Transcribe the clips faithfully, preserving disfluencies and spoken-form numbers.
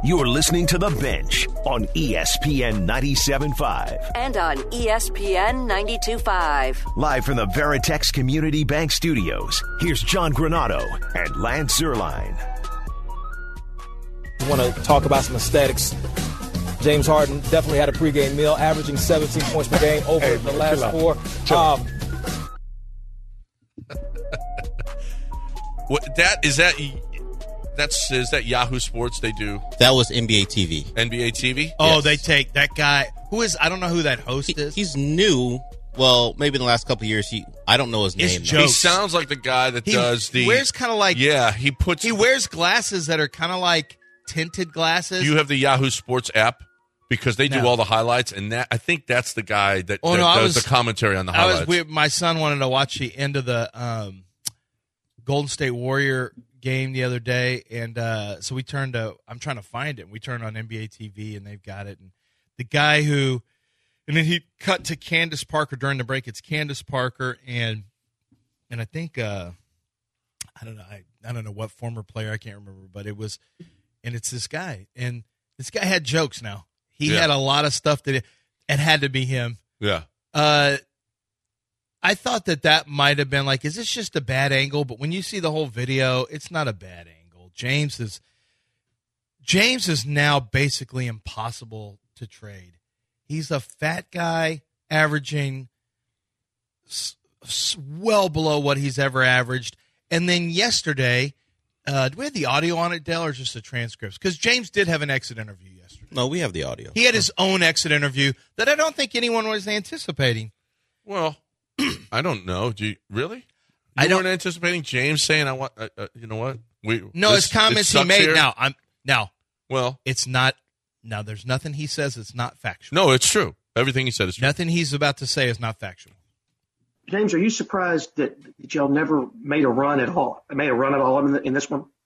You're listening to The Bench on E S P N ninety-seven point five. And on E S P N ninety-two point five. Live from the Veritex Community Bank Studios, here's John Granado and Lance Zierlein. I want to talk about some aesthetics. James Harden definitely had a pregame meal, averaging seventeen points per game over hey, the last four. Um, what, that is that that's is that Yahoo Sports they do? That was N B A T V. N B A T V? Oh, Yes. they take that guy. Who is? I don't know who that host He, is. he's new. Well, maybe in the last couple of years. He I don't know his It's name. Joe. He sounds like the guy that he does the wears kind of like yeah. He puts he wears glasses that are kind of like tinted glasses. Do you have the Yahoo Sports app? Because they do No. all the highlights, and that I think that's the guy that, Oh, that no, I does was- the commentary on the I highlights. was weird. My son wanted to watch the end of the um, Golden State Warrior game the other day, and uh, so we turned to. I'm trying to find it. We turned on N B A T V, and they've got it. And the guy who, and then he cut to Candace Parker during the break. It's Candace Parker, and and I think uh, I don't know. I, I don't know what former player. I can't remember, but it was, and it's this guy, and this guy had jokes now. He Yeah. had a lot of stuff that it, it had to be him. yeah. Uh, I thought that that might have been like, is this just a bad angle? But when you see the whole video, it's not a bad angle. James is James is now basically impossible to trade. He's a fat guy averaging s- s- well below what he's ever averaged. And then yesterday, uh, do we have the audio on it, Dale, or just the transcripts? Because James did have an exit interview yesterday. No, we have the audio. He had his own exit interview that I don't think anyone was anticipating. Well, I don't know. Do you really? You I don't- weren't anticipating James saying, "I want." Uh, uh, you know what? We No, this- his comments it he sucks made. here. Now, I'm now Well, it's not. Now, there's nothing he says that's not factual. no, it's true. Everything he said is true. Nothing he's about to say is not factual. James, are you surprised that, that y'all never made a run at all? Made a run at all in, the, in this one?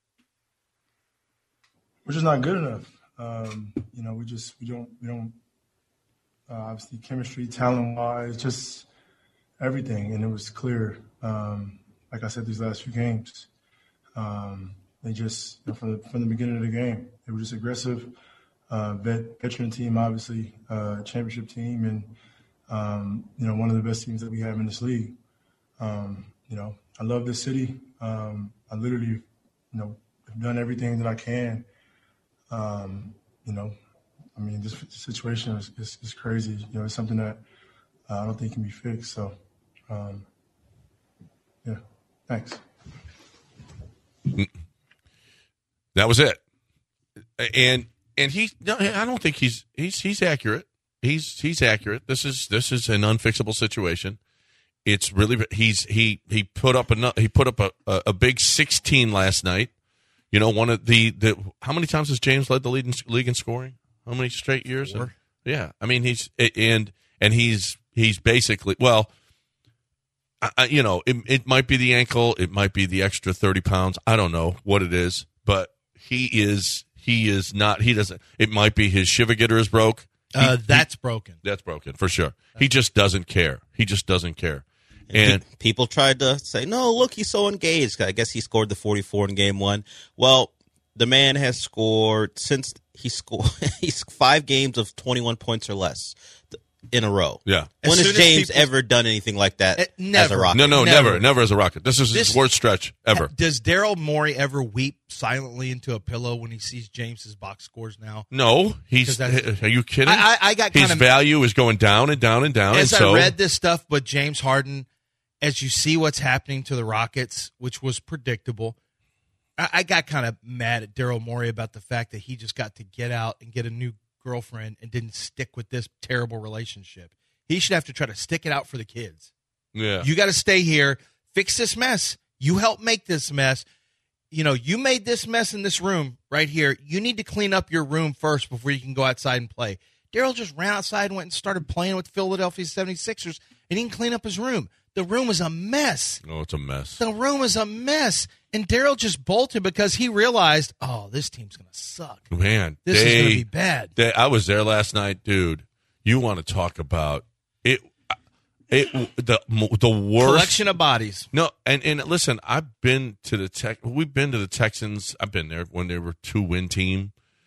We're just not good enough. Um, you know, we just we don't we don't uh, obviously chemistry, talent wise, just everything, and it was clear. Um, like I said, these last few games, um, they just you know, from the from the beginning of the game, they were just aggressive. Uh, vet, veteran team, obviously, uh, championship team, and um, you know one of the best teams that we have in this league. Um, you know, I love this city. Um, I literally, you know, have done everything that I can. Um, you know, I mean, this situation is, is, is crazy. You know, it's something that uh, I don't think can be fixed. So, um, yeah, thanks. That was it. And and he, no, I don't think he's he's he's accurate. He's he's accurate. This is this is an unfixable situation. It's really he's he he put up a he put up a, a, a big sixteen last night. You know, one of the, the how many times has James led the league in, league in scoring? How many straight years? Four. Yeah, I mean he's and and he's he's basically well, I, you know, it, it might be the ankle, it might be the extra thirty pounds. I don't know what it is, but he is he is not. He doesn't. It might be his shiva getter is broke. He, Uh, that's he, broken. That's broken for sure. He just doesn't care. He just doesn't care. And people tried to say, no, look, he's so engaged. I guess he scored the forty-four in game one. Well, the man has scored since he scored he's five games of twenty-one points or less in a row. Yeah. When As has soon as James people- ever done anything like that Uh, as never. a Rocket? no, no, Never. never, never as a Rocket. This is This- his worst stretch ever. Does Daryl Morey ever weep silently into a pillow when he sees James's box scores now? No, he's. 'Cause that's- Are you kidding? I, I, I got his kind of value is going down and down and down. as and so, I read this stuff, but James Harden, as you see what's happening to the Rockets, which was predictable, I, I got kind of mad at Daryl Morey about the fact that he just got to get out and get a new girlfriend and didn't stick with this terrible relationship. He should have to try to stick it out for the kids. yeah, You got to stay here, fix this mess. You helped make this mess. You know, you made this mess in this room right here. You need to clean up your room first before you can go outside and play. Daryl just ran outside and went and started playing with the Philadelphia seventy-sixers and he didn't clean up his room. The room was a mess. oh, it's a mess. The room was a mess. And Daryl just bolted because he realized, oh, this team's going to suck. Man, This they, is going to be bad. they- I was there last night, dude. You want to talk about it? It the the worst Collection of bodies. No, and, and listen, I've been to the tech. We've been to the Texans. I've been there when they were two win team.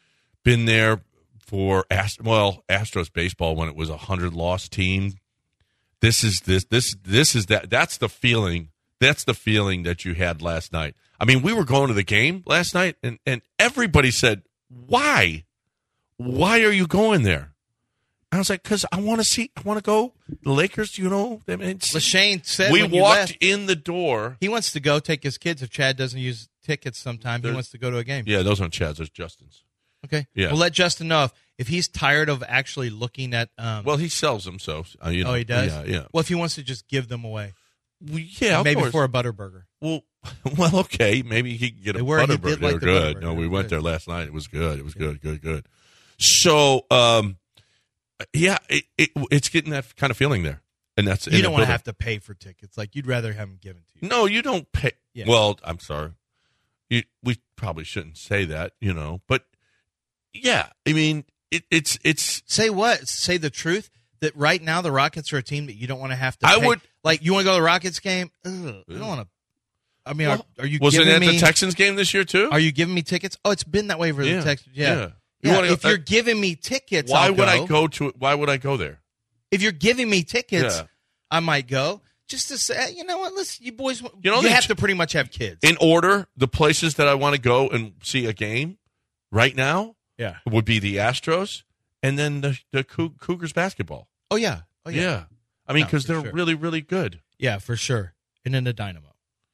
been there for Ast- well Astros baseball when it was a hundred loss team. This is this this this is that that's the feeling. That's the feeling that you had last night. I mean, we were going to the game last night, and, and everybody said, "Why? Why are you going there?" I was like, "Because I want to see. I want to go. The Lakers, you know." I mean, Lashane said we when you walked left, in the door. he wants to go take his kids. If Chad doesn't use tickets sometime, he There's- wants to go to a game. Yeah, those aren't Chad's. Those Justin's. Okay. Yeah. Well, let Justin know if, if he's tired of actually looking at. Um, Well, he sells them, so uh, you know. oh, he does. Yeah, yeah. Well, if he wants to just give them away, Well, yeah, of maybe course. for a Butterburger. Well, well, okay. Maybe he could get a They were- he Butterburger. did They like were the good. Butterburger. No, we They were went good. there last night. It was good. It was good, good, good. So, um, yeah, it, it, it's getting that kind of feeling there, and that's You don't want to have to pay for tickets. Like you'd rather have them given to you. No, you don't pay. Yeah. Well, I'm sorry. You, we probably shouldn't say that, you know, but yeah, I mean, it, it's it's. Say what? Say the truth. That right now the Rockets are a team that you don't want to have to. I pay. would- like. You want to go to the Rockets game? Ugh, I don't want to. I mean, Well, are, are you Was it giving at me? the Texans game this year too? Are you giving me tickets? Oh, it's been that way for Yeah, the Texans. Yeah. yeah. Yeah. You wanna go- if you're uh, giving me tickets, Why I'll would I go. go to? Why would I go there? If you're giving me tickets, Yeah. I might go. Just to say, you know what? Listen, you boys, you, You know, you they have ch- to pretty much have kids. In order, the places that I want to go and see a game right now yeah. would be the Astros and then the the Coug- Cougars basketball. Oh yeah. Oh Yeah, yeah. I mean, No, because for they're sure. really, really good. Yeah, for sure. And then the Dynamo.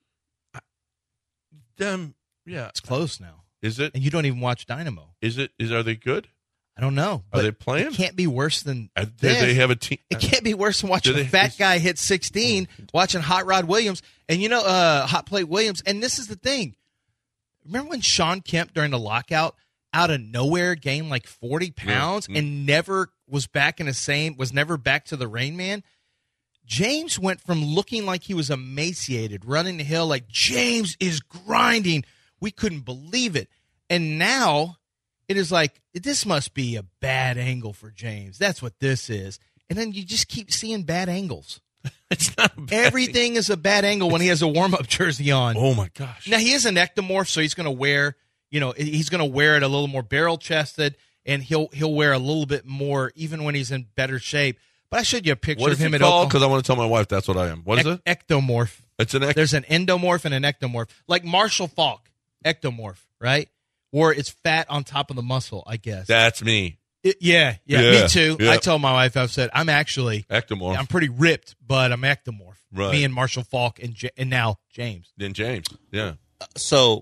Them, yeah. It's close now, Is it? and you don't even watch Dynamo. Is it? Is are they good? I don't know. Are but they playing? It can't be worse than Uh, Do this. they have a team? It can't be worse than watching Do a they- fat guy hit sixteen, watching Hot Rod Williams, and you know, uh, Hot Plate Williams. And this is the thing. Remember when Sean Kemp during the lockout, out of nowhere, gained like forty pounds Yeah. and never was back in the same, was never back to the Rain Man? James went from looking like he was emaciated, running the hill like James is grinding. We couldn't believe it. And now it is like, this must be a bad angle for James. That's what this is. And then you just keep seeing bad angles. It's not a bad Everything is a bad angle when he has a warm-up jersey on. Oh my gosh! Now, he is an ectomorph, so he's going to wear, you know, he's going to wear it a little more barrel-chested, and he'll he'll wear a little bit more even when he's in better shape. But I showed you a picture What of is him it at called? Oklahoma. Because I want to tell my wife that's what I am. What is it? Ec- ectomorph. It's an ec- There's an endomorph and an ectomorph. Like Marshall Falk, ectomorph, right? Or it's fat on top of the muscle, I guess. That's me. It- yeah, yeah, Yeah, me too. yeah. I told my wife, I've said, I'm actually, Ectomorph. I'm pretty ripped, but I'm ectomorph. Right. Me and Marshall Falk and J- and now James. Then James. Yeah. So,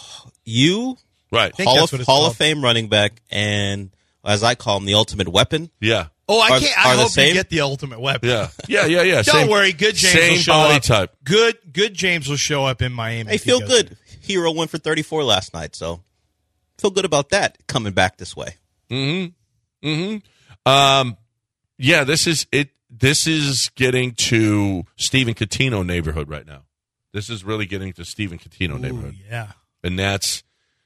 you, Right. think Hall, that's of, what it's Hall called. of Fame running back, and as I call him, the ultimate weapon. Yeah. Oh, I Are- can't. are I the hope you same? get the ultimate weapon. Yeah. Yeah. Yeah. Yeah. Don't Same- worry, good James Same will show body up. type. Good, good James will show up in Miami. Hey, if he feel goes good. there. Hero went for thirty-four last night, so feel good about that coming back this way. Mm-hmm. Mm-hmm. Um, yeah, this is it. This is getting to Stephen Coutinho neighborhood right now. This is really getting to Stephen Coutinho Ooh, neighborhood, yeah. and that's.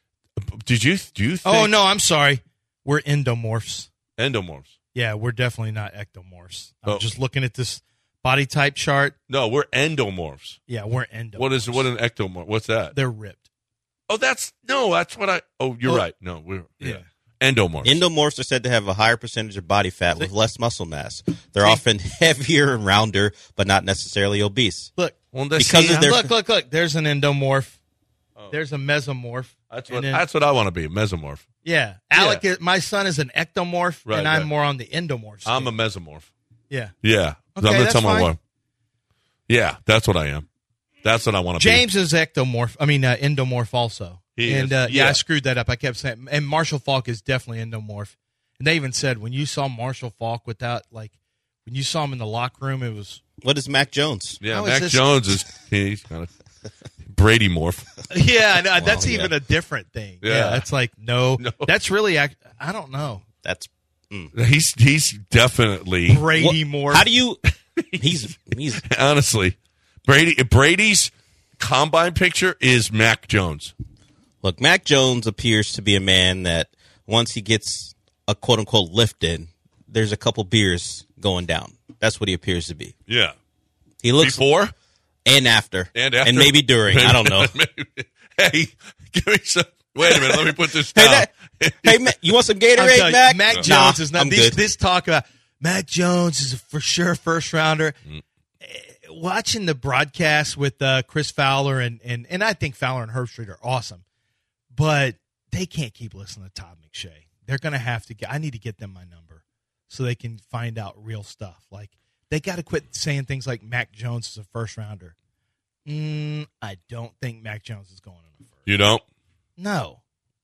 Did you do you think? Oh no, I'm sorry. We're endomorphs. endomorphs. Yeah, we're definitely not ectomorphs. I'm Oh. just looking at this body type chart. No, we're endomorphs. Yeah, we're endomorphs. What is what an ectomorph? What's that? They're ripped. Oh, that's no. That's what I. Oh, you're Oh. right. No, we're yeah. Yeah. Endomorphs. Endomorphs are said to have a higher percentage of body fat with less muscle mass. They're often heavier and rounder, but not necessarily obese. Look, Well, that's- because see, of their- look, look, look. There's an endomorph. There's a mesomorph. That's And what. then- that's what I want to be. A mesomorph. Yeah, Alec. Is, my son is an ectomorph, Right, and I'm right. more on the endomorph. I'm a scale. mesomorph. yeah. Yeah. Okay, I'm gonna that's tell my fine. wife. Yeah, that's what I am. That's what I want to be. James is ectomorph. I mean, uh, endomorph also. He and is. uh, yeah. Yeah. I screwed that up. I kept saying, and Marshall Falk is definitely endomorph. And they even said when you saw Marshall Falk without, like, when you saw him in the locker room, it was What is Mac Jones? Yeah, How is Mac this- Jones is he's kind of Brady morph. yeah. No, that's yeah. even a different thing. Yeah, Yeah. that's like no, No. that's really act- I don't know. That's He's he's definitely Brady what- Moore. How do you? He's he's honestly Brady Brady's combine picture is Mac Jones. look. Mac Jones appears to be a man that once he gets a quote unquote lift in, there's a couple beers going down. That's what he appears to be. Yeah. He looks Before and after and after and maybe during. I don't know. Maybe- hey, give me some Wait a minute. Let me put this Hey, down. that, hey, Mac, you want some I'm Gatorade, telling you, Mac? Mac Jones Nah, is not. I'm These, good. this talk about Mac Jones is a for sure first rounder. Mm. Watching the broadcast with uh, Chris Fowler and, and and I think Fowler and Herbstreit are awesome, but they can't keep listening to Todd McShay. They're going to have to get. I need to get them my number so they can find out real stuff. Like they got to quit saying things like Mac Jones is a first rounder. Mm, I don't think Mac Jones is going in the first. You don't? No.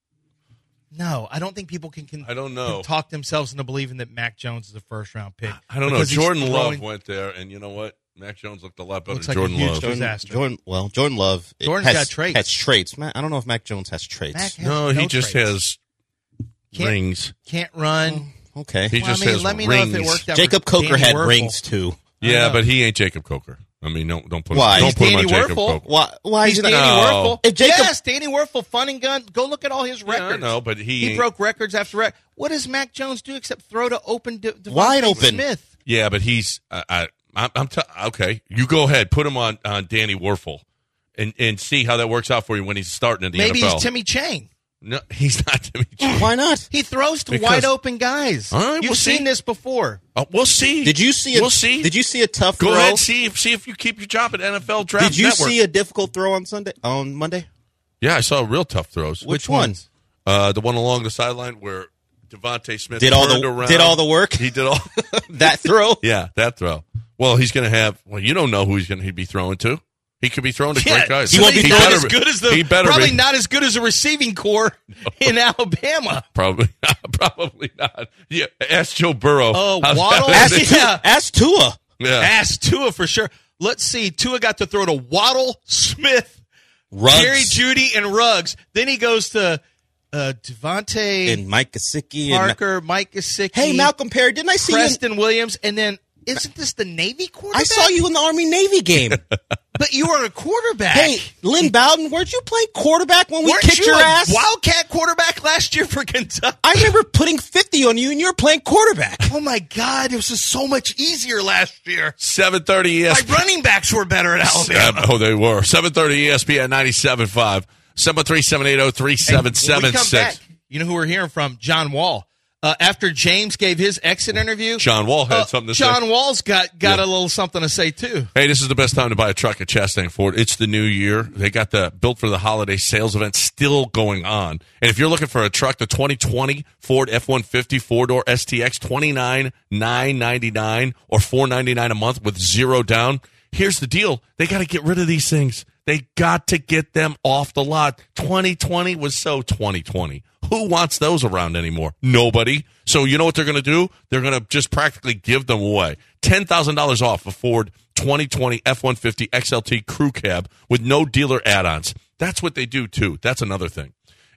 No, I don't think people can, can, I don't know. can talk themselves into believing that Mac Jones is a first round pick. I don't know. Because he's Jordan throwing- Love went there, and you know what? Mac Jones looked a lot better Looks than like a Jordan huge Love. Jordan- Jordan, disaster. Jordan, well, Jordan Love it Jordan's has, got traits. has traits. Man, I don't know if Mac Jones has traits. Mac has No, he no just traits. has Can't- rings. Can't run. Okay. He Well, just I mean, has let me rings. know if it worked out. Jacob for Coker Danny had Werfel. rings too. Yeah, know. but he ain't Jacob Coker. I mean, don't don't put Why? don't He's put him on Danny Jacob Werfel. Coker. Why? Why He's is he Danny not? No. Werfel. If Jacob- yes, Danny Werfel, fun and gun. Go look at all his Yeah, I records. know, but he he ain't- broke records after record. What does Mac Jones do except throw to open De- Devontae Wide open. Smith? Yeah, but he's I, I I'm, I'm t- okay. You go ahead, put him on on Danny Werfel, and and see how that works out for you when he's starting in the Maybe N F L. he's Timmy Chang. No, he's not Timmy. G. Why not? He throws to Because- wide open guys. All right, You've we'll seen see. this before. Oh, we'll see. Did you see? A, We'll see. Did you see a tough Go throw? ahead, see if see if you keep your job at N F L Draft Did you Network. see a difficult throw on Sunday? On Monday? Yeah, I saw real tough throws. Which one? Uh, the one along the sideline where Devontae Smith Did all turned the around. did all the work? He did all That throw? Yeah, that throw. Well, he's going to have. Well, you don't know who he's going to be throwing to. He could be throwing to great guys. he won't be not better as good as the He better probably be. not as good as a receiving core in Alabama. Probably not. Probably not. Yeah, ask Joe Burrow. Oh, How's Waddle? that? Ask, Yeah. Tua, ask Tua. Yeah. Ask Tua for sure. Let's see. Tua got to throw to Waddle, Smith, Ruggs. Jerry Jeudy, and Ruggs. Then he goes to uh, Devontae And Mike Gesicki. And, Parker, Mike Gesicki, hey, Malcolm Perry, didn't I see you? In, Preston Williams, and then isn't this the Navy quarterback? I saw you in the Army-Navy game. but you were a quarterback. Hey, Lynn Bowden, weren't you playing quarterback when we Weren't kicked you your a ass? Wildcat quarterback last year for Kentucky? I remember putting fifty on you and you were playing quarterback. Oh my God, it was just so much easier last year. seven thirty E S P N. My running backs were better at Alabama. Oh, they were. seven thirty E S P N ninety-seven point five. seven three seven eight zero three seven seven six. You know who we're hearing from? John Wall. Uh, after James gave his exit interview, John Wall had uh, something to John say. Wall's got, got Yeah. a little something to say too. Hey, this is the best time to buy a truck at Chastang Ford. It's the new year. They got the Built for the Holiday sales event still going on. And if you're looking for a truck, the twenty twenty Ford F one fifty four-door S T X, twenty-nine thousand nine hundred ninety-nine dollars or four hundred ninety-nine dollars a month with zero down. Here's the deal. They got to get rid of these things. They got to get them off the lot. twenty twenty was so twenty twenty. Who wants those around anymore? Nobody. So you know what they're going to do? They're going to just practically give them away. ten thousand dollars off a Ford twenty twenty F one fifty X L T Crew Cab with no dealer add-ons. That's what they do, too. That's another thing.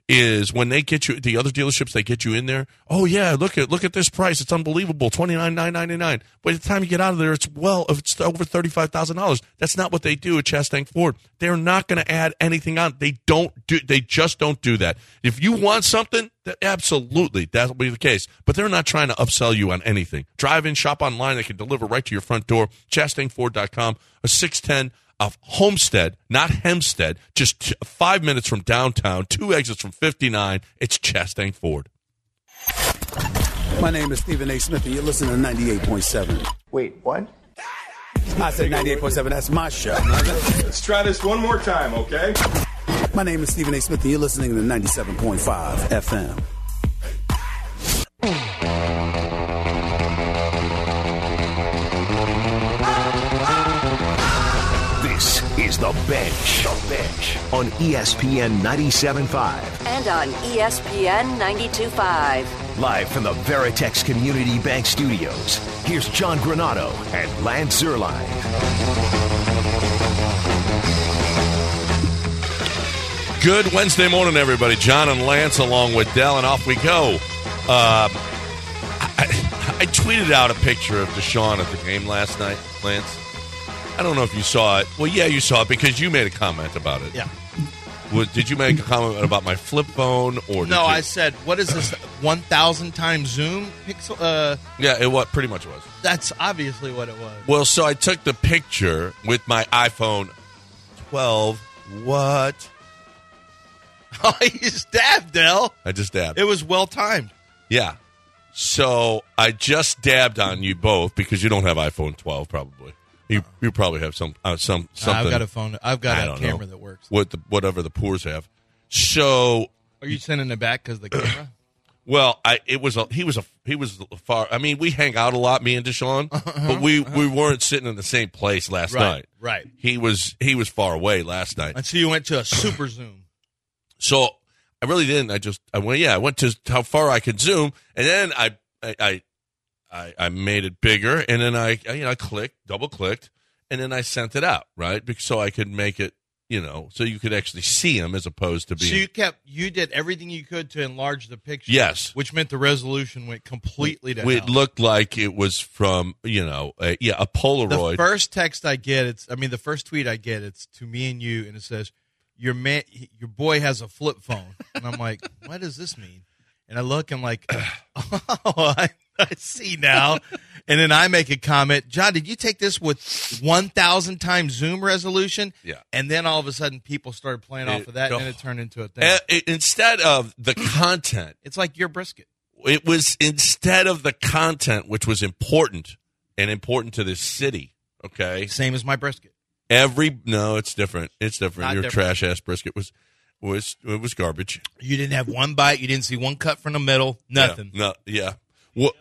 Is when they get you, the other dealerships, they get you in there. Oh yeah, look at look at this price. It's unbelievable, twenty nine nine ninety nine. By the time you get out of there, it's well, it's over thirty five thousand dollars. That's not what they do at Chastang Ford. They're not going to add anything on. They don't do. They just don't do that. If you want something, that absolutely that will be the case. But they're not trying to upsell you on anything. Drive in, shop online. They can deliver right to your front door. Chastang Ford dot com. A six ten. Of Homestead, not Hempstead, just t- five minutes from downtown, two exits from fifty-nine. It's Chastang Ford. My name is Stephen A. Smith, and you're listening to ninety-eight point seven. Wait, what? I said ninety-eight point seven. That's my show. Let's try this one more time, okay? My name is Stephen A. Smith, and you're listening to ninety-seven point five F M. This is The Bench. The Bench on E S P N ninety-seven point five. And on E S P N ninety-two point five. Live from the Veritex Community Bank Studios, here's John Granato and Lance Zierlein. Good Wednesday morning, everybody. John and Lance along with Dell, and off we go. Uh, I, I tweeted out a picture of Deshaun at the game last night, Lance. I don't know if you saw it. Well, yeah, you saw it because you made a comment about it. Yeah. Was, did you make a comment about my flip phone? or did No, you? I said, what is this, one thousand times zoom pixel? Uh, Yeah, it what pretty much was. that's obviously what it was. Well, so I took the picture with my iPhone twelve. What? Oh, you just dabbed, Dell. I just dabbed. It was well timed. Yeah. So I just dabbed on you both because you don't have iPhone twelve, probably. You you probably have some uh, some something. I've got a phone. I've got I a don't camera know, that works. What the, whatever the Poors have. So Are you sending it back because the camera? well, I it was a he was a he was far. I mean, we hang out a lot, me and Deshaun, but we, we weren't sitting in the same place last Right, night. right. He was he was far away last night. And so you went to a super zoom. So I really didn't. I just I went yeah. I went to how far I could zoom, and then I I I, I, I made it bigger, and then I you know I clicked, double clicked, and then I sent it out right because so I could make it you know so you could actually see him as opposed to being. So you kept you did everything you could to enlarge the picture. Yes, which meant the resolution went completely to it hell. looked like it was from you know a, yeah a Polaroid. The first text I get, it's I mean the first tweet I get, it's to me and you, and it says your man, your boy has a flip phone, and I'm like, what does this mean? And I look, and like, oh, I, I see now. And then I make a comment, John, did you take this with one thousand times zoom resolution? Yeah. And then all of a sudden, people started playing off It- of that, oh. and it turned into a thing. Uh, it- instead of the content, it's like your brisket. it was instead of the content, which was important and important to this city. Okay, Same as my brisket. every no, it's different. It's different. Not Your different. trash ass brisket was was it was garbage. You didn't have one bite. You didn't see one cut from the middle. Nothing. Yeah, no, yeah. What?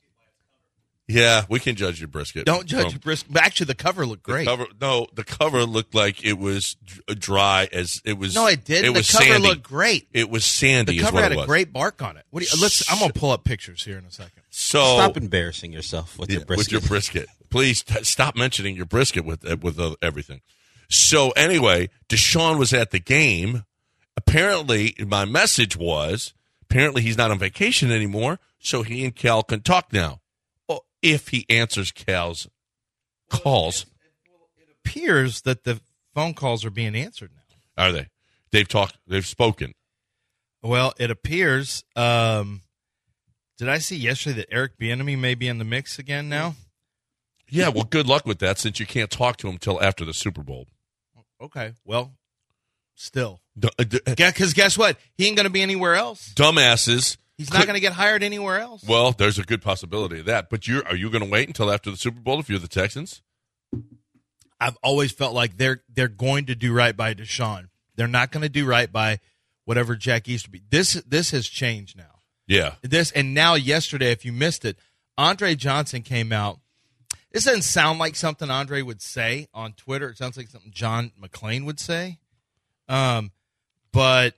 Yeah, we can judge your brisket. Don't judge from- your brisket. But actually, the cover looked the great. cover. No, the cover looked like it was d- dry as it was. No, it didn't. It The was cover sandy. looked great. It was sandy. The is cover what had it a was. great bark on it. What do you, let's. I'm gonna pull up pictures here in a second. So Stop embarrassing yourself with Yeah, your brisket. With your brisket. Please t- stop mentioning your brisket with uh, with uh, everything. So anyway, Deshaun was at the game. Apparently, my message was, apparently he's not on vacation anymore, so he and Cal can talk now. Well, if he answers Cal's calls. It appears that the phone calls are being answered now. Are they? They've talked. They've spoken. Well, it appears. Um, did I see yesterday that Eric Bieniemy may be in the mix again now? Yeah, well, good luck with that since you can't talk to him until after the Super Bowl. Okay, well, still. D- d- Because guess what? He ain't going to be anywhere else. dumbasses. He's not going to get hired anywhere else. Well, there's a good possibility of that. But you're, are you going to wait until after the Super Bowl if you're the Texans? I've always felt like they're they're going to do right by Deshaun. They're not going to do right by whatever Jack Easterby. This this has changed now. Yeah. This and now yesterday, if you missed it, Andre Johnson came out. This doesn't sound like something Andre would say on Twitter. It sounds like something John McClain would say. Um, but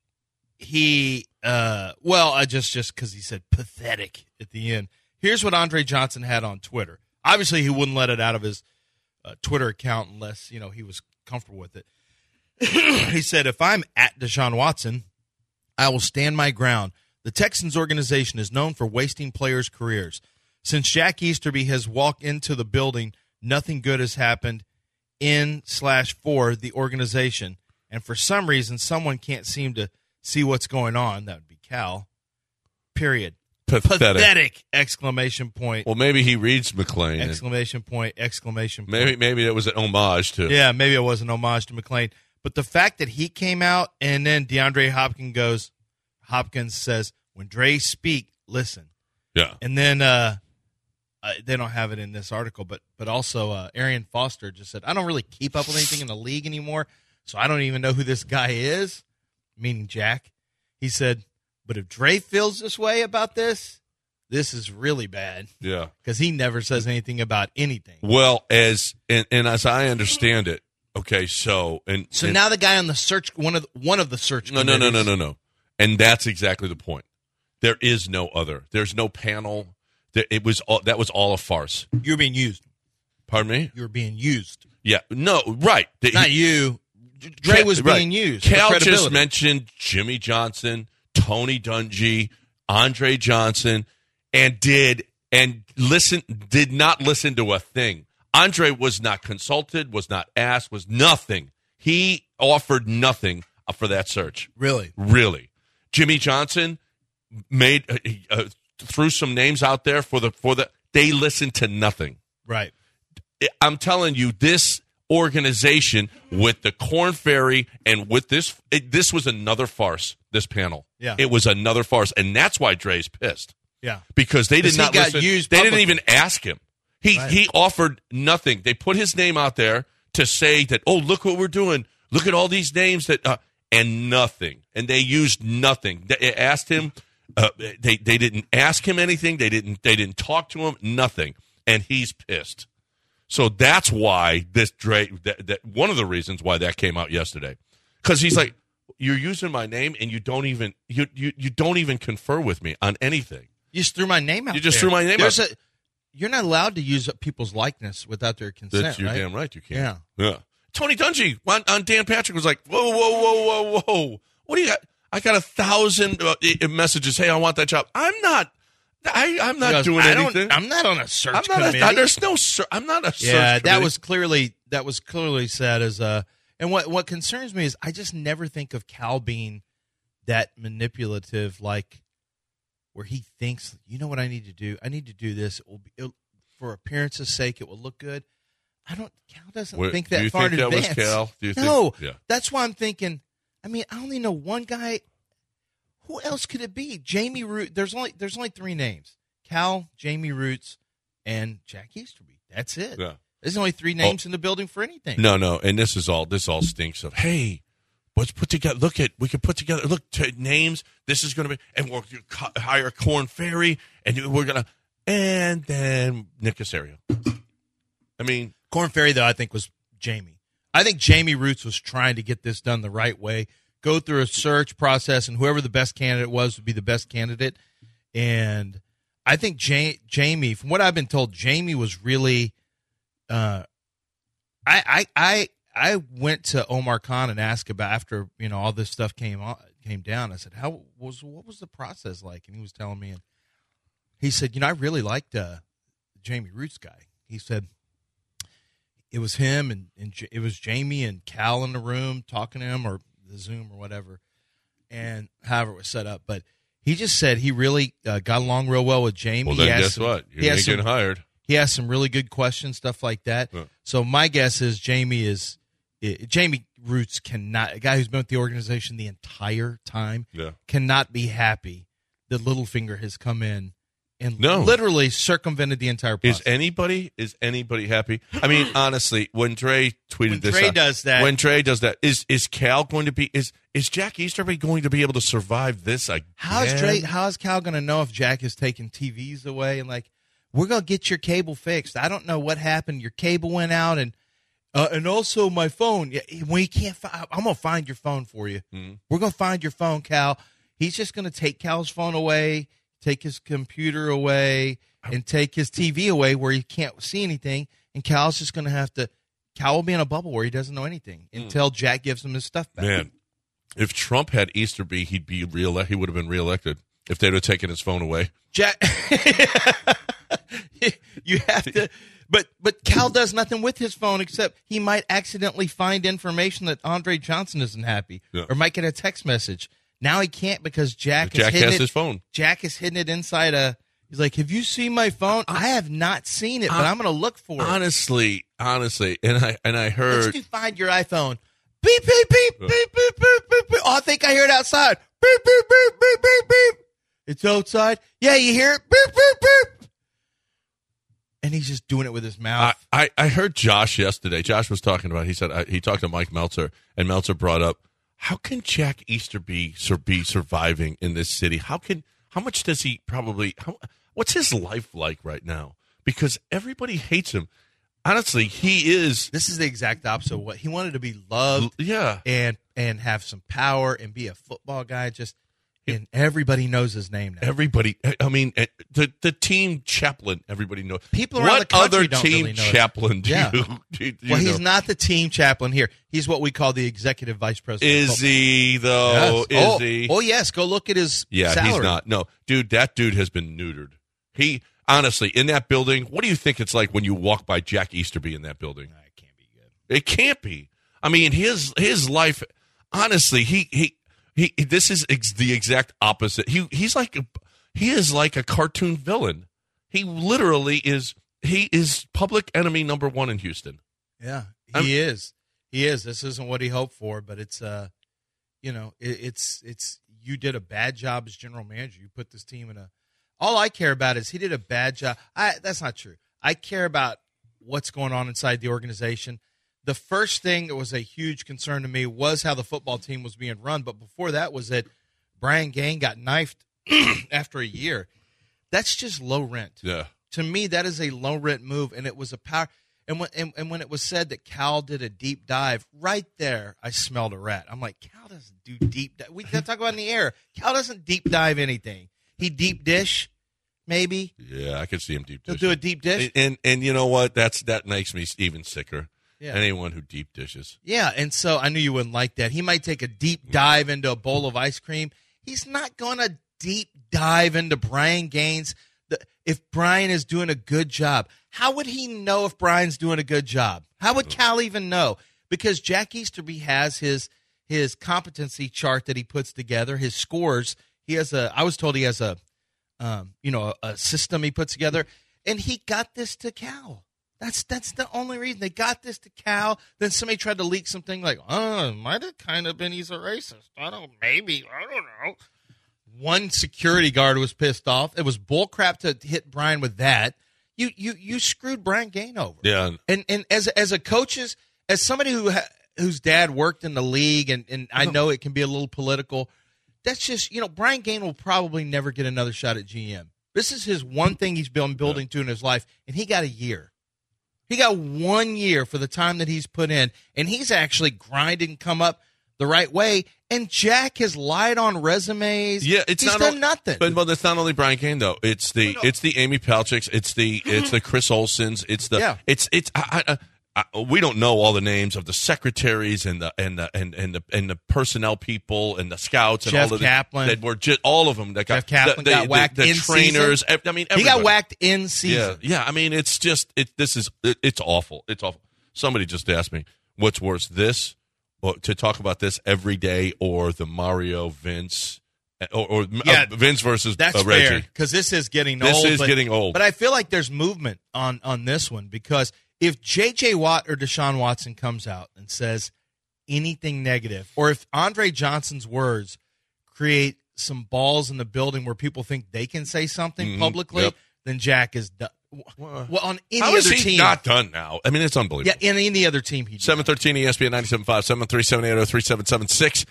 he, uh, well, I just just because he said pathetic at the end. Here's what Andre Johnson had on Twitter. Obviously, he wouldn't let it out of his uh, Twitter account unless you know he was comfortable with it. He said, "If I'm at Deshaun Watson, I will stand my ground. The Texans organization is known for wasting players' careers. Since Jack Easterby has walked into the building, nothing good has happened in slash for the organization. And for some reason, someone can't seem to see what's going on. That would be Cal. Period. Pathetic. Pathetic! Exclamation point. Well, maybe he reads McLean. Exclamation point. Exclamation point. Maybe maybe that was an homage to. Yeah, maybe it was an homage to McLean. But the fact that he came out and then DeAndre Hopkins goes, Hopkins says, when Dre speak, listen. Yeah. And then uh, uh, they don't have it in this article, but but also uh, Arian Foster just said, I don't really keep up with anything in the league anymore, so I don't even know who this guy is, meaning Jack. He said, but if Dre feels this way about this, this is really bad. Yeah. Because he never says anything about anything. Well, as and, and as I understand it, okay, so and So and, now the guy on the search, one of the, one of the search no no no no committees- no no, and that's exactly the point. There is no other. There's no panel. There, it was all, that was all a farce. You're being used. Pardon me? You're being used. Yeah. No. Right. The- Not he- you. Dre Ca- was right. being used. for Cal just credibility. mentioned Jimmy Johnson, Tony Dungy, Andre Johnson, and did and listen did not listen to a thing. Andre was not consulted, was not asked, was nothing. He offered nothing for that search. Really? Really. Jimmy Johnson made uh, uh, threw some names out there for the for the they listened to nothing. Right. I'm telling you, this organization with the Corn Ferry and with this. It, this was another farce. This panel, yeah, it was another farce, and that's why Dre's pissed. Yeah, because they did not got listen. Used they publicly. didn't even ask him. He Right. he offered nothing. They put his name out there to say that, oh, look what we're doing. Look at all these names that uh, and nothing. And they used nothing. They asked him. Uh, they they didn't ask him anything. They didn't they didn't talk to him. Nothing. And he's pissed. So that's why this Dre. That, that one of the reasons why that came out yesterday, because he's like, you're using my name and you don't even you you you don't even confer with me on anything. You just threw my name out. You just there. threw my name There's out. A, you're not allowed to use people's likeness without their consent. That's, you're right? damn right you can't. Yeah. Yeah. Tony Dungy on, on Dan Patrick was like, whoa, whoa, whoa, whoa, whoa. What do you got? I got a thousand uh, messages. Hey, I want that job. I'm not. I, I'm not Goes, doing I anything. Don't, I'm not on a search I'm not committee. a, there's no. Ser- I'm not a search. Yeah, that committee. was clearly that was clearly said as a. And what what concerns me is I just never think of Cal being that manipulative, like where he thinks, you know what I need to do? I need to do this. It will be it'll, for appearance's sake. It will look good. I don't. Cal doesn't Where, think that do you far think in that advance. was Cal? Do you no, think? Yeah. That's why I'm thinking. I mean, I only know one guy. Who else could it be? Jamie Root. There's only there's only three names: Cal, Jamie Roots, and Jack Easterby. That's it. Yeah. There's only three names Oh. in the building for anything. No, no, and this is all. This all stinks of. Hey, let's put together. Look at. We can put together. Look t- names. This is going to be, and we'll hire Corn Ferry, and we're gonna, and then Nick Caserio. I mean, Corn Ferry, though, I think was Jamie. I think Jamie Roots was trying to get this done the right way, go through a search process, and whoever the best candidate was would be the best candidate. And I think Ja- Jamie, from what I've been told, Jamie was really. Uh, I I I I went to Omar Khan and asked about after you know all this stuff came on, came down. I said, "How was what was the process like?" And he was telling me, and he said, "You know, I really liked uh, Jamie Roots guy." He said. It was him and, and J- it was Jamie and Cal in the room talking to him or the Zoom or whatever, and however it was set up. But he just said he really uh, got along real well with Jamie. well, he then asked guess some, what? he You asked ain't some, getting hired. He asked some really good questions, stuff like that. Yeah. So my guess is Jamie is it, Jamie Roots cannot, a guy who's been with the organization the entire time, Yeah. cannot be happy that Littlefinger has come in and No. literally circumvented the entire process. Is anybody is anybody happy? I mean, honestly, when Dre tweeted When this, Dre out- does that- when Dre does that, is is Cal going to be? Is is Jack Easterby going to be able to survive this? Again? How's Dre? How's Cal going to know if Jack is taking T Vs away and like we're going to get your cable fixed? I don't know what happened. Your cable went out and uh, and also my phone. Yeah, we can't. Fi- I'm going to find your phone for you. Mm-hmm. We're going to find your phone, Cal. He's just going to take Cal's phone away, take his computer away, and take his T V away where he can't see anything. And Cal's just going to have to. Cal will be in a bubble where he doesn't know anything until Jack gives him his stuff back. Man, if Trump had Easterby, he'd be real. He would have been reelected if they'd have taken his phone away. Jack, you have to, but but Cal does nothing with his phone except he might accidentally find information that Andre Johnson isn't happy, Yeah. or might get a text message. Now he can't because Jack, Jack is hidden has it, his phone. Jack is hidden it inside a. He's like, "Have you seen my phone? I have not seen it, but I'm going to look for it." Honestly, honestly, and I and I Let's heard do find your iPhone. Beep beep beep beep beep beep beep beep. Oh, I think I hear it outside. Beep beep beep beep beep beep. It's outside. Yeah, you hear it. Beep beep beep. And he's just doing it with his mouth. I, I, I heard Josh yesterday. Josh was talking about. He said uh, he talked to Mike Meltzer, and Meltzer brought up, how can Jack Easterby sur- be surviving in this city? How can how much does he probably? How, what's his life like right now? Because everybody hates him. Honestly, he is. This is the exact opposite of what he wanted to be loved. Yeah, and and have some power and be a football guy. Just and everybody knows his name now. Everybody. I mean, the the team chaplain. Everybody knows. People around what the country other don't team really know it. chaplain do Yeah. you? Do you Well, he's know? not the team chaplain here. He's what we call the executive vice president. of Is football. he though? Yes. Is oh, he? Oh yes, go look at his Yeah, salary. he's not. No, dude, that dude has been neutered. He honestly in that building. What do you think it's like when you walk by Jack Easterby in that building? It can't be good. It can't be. I mean, his his life. Honestly, he he he. This is ex- the exact opposite. He he's like a, he is like a cartoon villain. He literally is. He is public enemy number one in Houston. Yeah, he I'm, is. He is. This isn't what he hoped for, but it's uh, you know, it, it's it's you did a bad job as general manager. You put this team in a. All I care about is he did a bad job. I that's not true. I care about what's going on inside the organization. The first thing that was a huge concern to me was how the football team was being run, but before that was that Brian Gaine got knifed after a year. That's just low rent. Yeah. To me, that is a low rent move, and it was a power. And when and, and when it was said that Cal did a deep dive, right there, I smelled a rat. I'm like, Cal doesn't do deep dive. We got to talk about in the air. Cal doesn't deep dive anything. He deep dish, maybe. Yeah, I could see him deep dish. He'll do a deep dish. And, and and you know what? That's that makes me even sicker. Yeah. Anyone who deep dishes. Yeah, and so I knew you wouldn't like that. He might take a deep dive into a bowl of ice cream. He's not going to deep dive into Brian Gaine's. The, if Brian is doing a good job, how would he know if Brian's doing a good job? How would Cal even know? Because Jack Easterby has his his competency chart that he puts together, his scores. He has a. I was told he has a, um, you know, a, a system he puts together, and he got this to Cal. That's that's the only reason they got this to Cal. Then somebody tried to leak something like, oh, it might have kind of been he's a racist. I don't, maybe, I don't know. One security guard was pissed off. It was bullcrap to hit Brian with that. You you you screwed Brian Gaine over. Yeah. And and as as a coach's, as somebody who ha, whose dad worked in the league, and, and I know it can be a little political, that's just, you know, Brian Gaine will probably never get another shot at G M. This is his one thing he's been building yeah. to in his life, and he got a year. He got one year for the time that he's put in, and he's actually grinding come up the right way. And Jack has lied on resumes. Yeah, it's he's not done o- nothing. But well, it's not only Brian Gaine though. It's the no. it's the Amy Palchik's. It's the it's the Chris Olsons. It's the Yeah. it's it's. I, I, I, we don't know all the names of the secretaries and the and the and, and the and the personnel people and the scouts and Jeff all of Kaplan. the, that were just all of them that got Jeff Kaplan the, got the, whacked the, the in trainers. season. I mean, he got everybody. whacked in season. Yeah, yeah. I mean, it's just it. This is it, it's awful. It's awful. Somebody just asked me, what's worse, this or to talk about this every day, or the Mario Vince, or, or Yeah, uh, Vince versus That's uh, fair, Reggie? because this is getting This old. is but, getting old. But I feel like there's movement on, on this one, because if J J. Watt or Deshaun Watson comes out and says anything negative, or if Andre Johnson's words create some balls in the building where people think they can say something Mhm, publicly, yep. then Jack is done. Well, on any How other is he team, not done now? I mean, it's unbelievable. yeah, in any other team, he seven thirteen E S P N ninety-seven point five, seven three seven eight zero three seven seven six.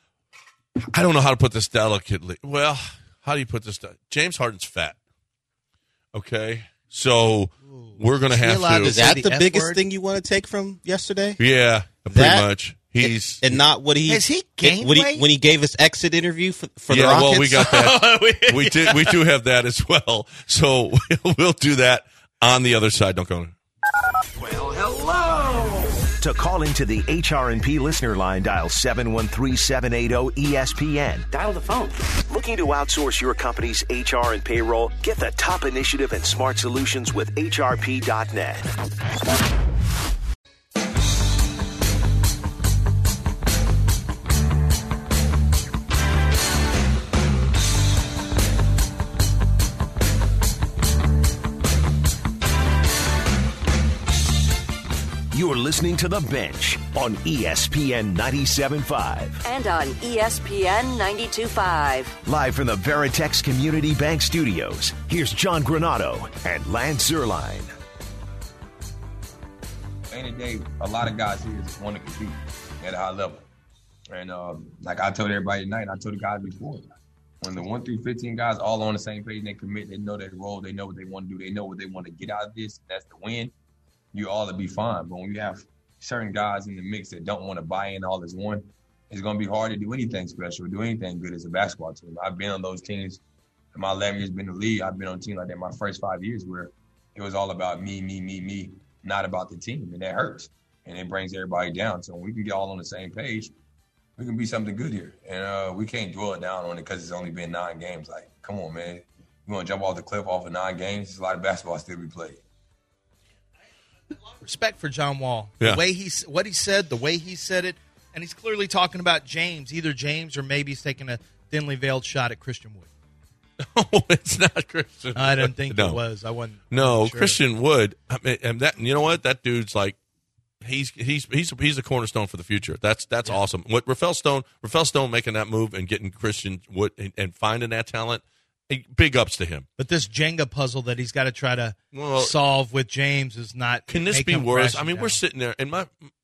I don't know how to put this delicately. Well, how do you put this down? James Harden's fat. Okay? So we're going to have to. Is that the the F biggest word? thing you want to take from yesterday? Yeah, pretty That- much. He's. And not what he Has he gained when he, weight? when he gave his exit interview for, for the yeah, Rockets. well, we got that. we did. We do have that as well. So we'll do that on the other side. Don't go. Well, hello. To call into the H R and P listener line, dial seven one three, seven eight zero, E S P N. Dial the phone. Looking to outsource your company's H R and payroll? Get the top initiative and smart solutions with H R P dot net. You're listening to The Bench on E S P N ninety-seven point five. And on E S P N ninety-two point five. Live from the Veritex Community Bank Studios, here's John Granado and Lance Zierlein. End of the day, a lot of guys here just want to compete at a high level. And um, like I told everybody tonight, I told the guys before, when the one through fifteen guys all on the same page and they commit, they know their role, they know what they want to do, they know what they want to get out of this, that's the win, you all will be fine. But when you have certain guys in the mix that don't want to buy in all as one, it's going to be hard to do anything special, do anything good as a basketball team. I've been on those teams in my eleven years been in the league. I've been on a team like that my first five years where it was all about me, me, me, me, not about the team. And that hurts. And it brings everybody down. So when we can get all on the same page, we can be something good here. And uh, we can't dwell down on it because it's only been nine games. Like, come on, man. You want to jump off the cliff off of nine games? There's a lot of basketball still to be played. Respect for John Wall. Yeah. The way he, what he said, the way he said it, and he's clearly talking about James, either James or maybe he's taking a thinly veiled shot at Christian Wood. Oh, it's not Christian. I didn't think no. it was. I wasn't. No, wasn't sure. Christian Wood. I mean, and that you know what? That dude's like he's he's he's he's a cornerstone for the future. That's that's yeah. awesome. What Rafael Stone, Rafael Stone making that move and getting Christian Wood and, and finding that talent. Big ups to him. But this Jenga puzzle that he's got to try to well, solve with James is not. Can this be worse? I mean, down. We're sitting there, and my,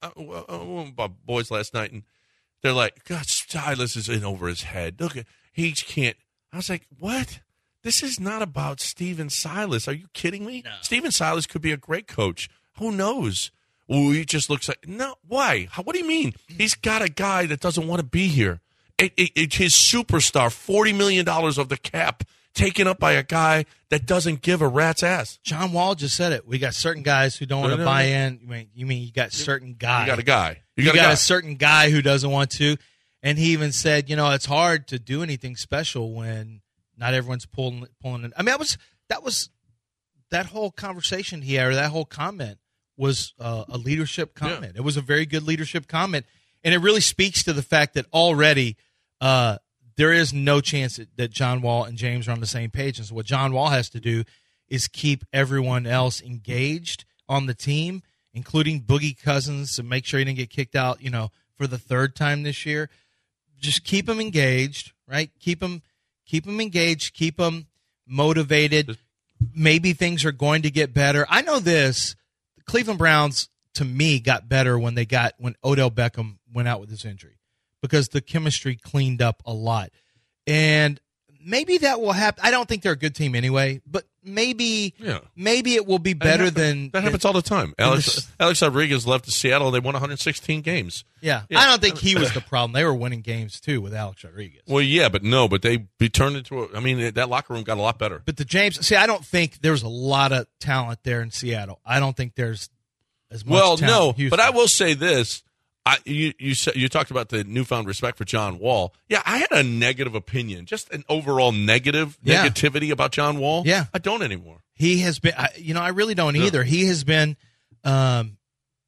my boys last night, and they're like, God, Silas is in over his head. Look, he can't. I was like, what? This is not about Steven Silas. Are you kidding me? No. Steven Silas could be a great coach. Who knows? Well, he just looks like, no, why? How, what do you mean? He's got a guy that doesn't want to be here. It, it, it, his superstar, forty million dollars of the cap, taken up by a guy that doesn't give a rat's ass. John Wall just said it. We got certain guys who don't want to buy in. You mean, you mean you got certain guys. You got a guy. You, you got, got a, guy. a certain guy who doesn't want to. And he even said, you know, it's hard to do anything special when not everyone's pulling pulling it. I mean, that was that was that whole conversation he had, or that whole comment was uh, a leadership comment. Yeah. It was a very good leadership comment. And it really speaks to the fact that already uh, there is no chance that, that John Wall and James are on the same page. And so what John Wall has to do is keep everyone else engaged on the team, including Boogie Cousins, to make sure he didn't get kicked out, you know, for the third time this year. Just keep them engaged, right? Keep them, keep them engaged, keep them motivated. Maybe things are going to get better. I know this. The Cleveland Browns, to me, got better when they got when Odell Beckham went out with his injury, because the chemistry cleaned up a lot. And maybe that will happen. I don't think they're a good team anyway, but maybe yeah. maybe it will be better that than that happens than, all the time. Alex Alex Rodriguez left to Seattle. They won one hundred sixteen games. Yeah. yeah, I don't think he was the problem. They were winning games too with Alex Rodriguez. Well, yeah, but no, but they be turned into. A, I mean, that locker room got a lot better. But the James, see, I don't think there's a lot of talent there in Seattle. I don't think there's as much. Well, talent no, but I will say this. I, you you said, you talked about the newfound respect for John Wall. Yeah, I had a negative opinion, just an overall negative yeah. negativity about John Wall. Yeah, I don't anymore. He has been, I, you know, I really don't either. No. He has been. Um,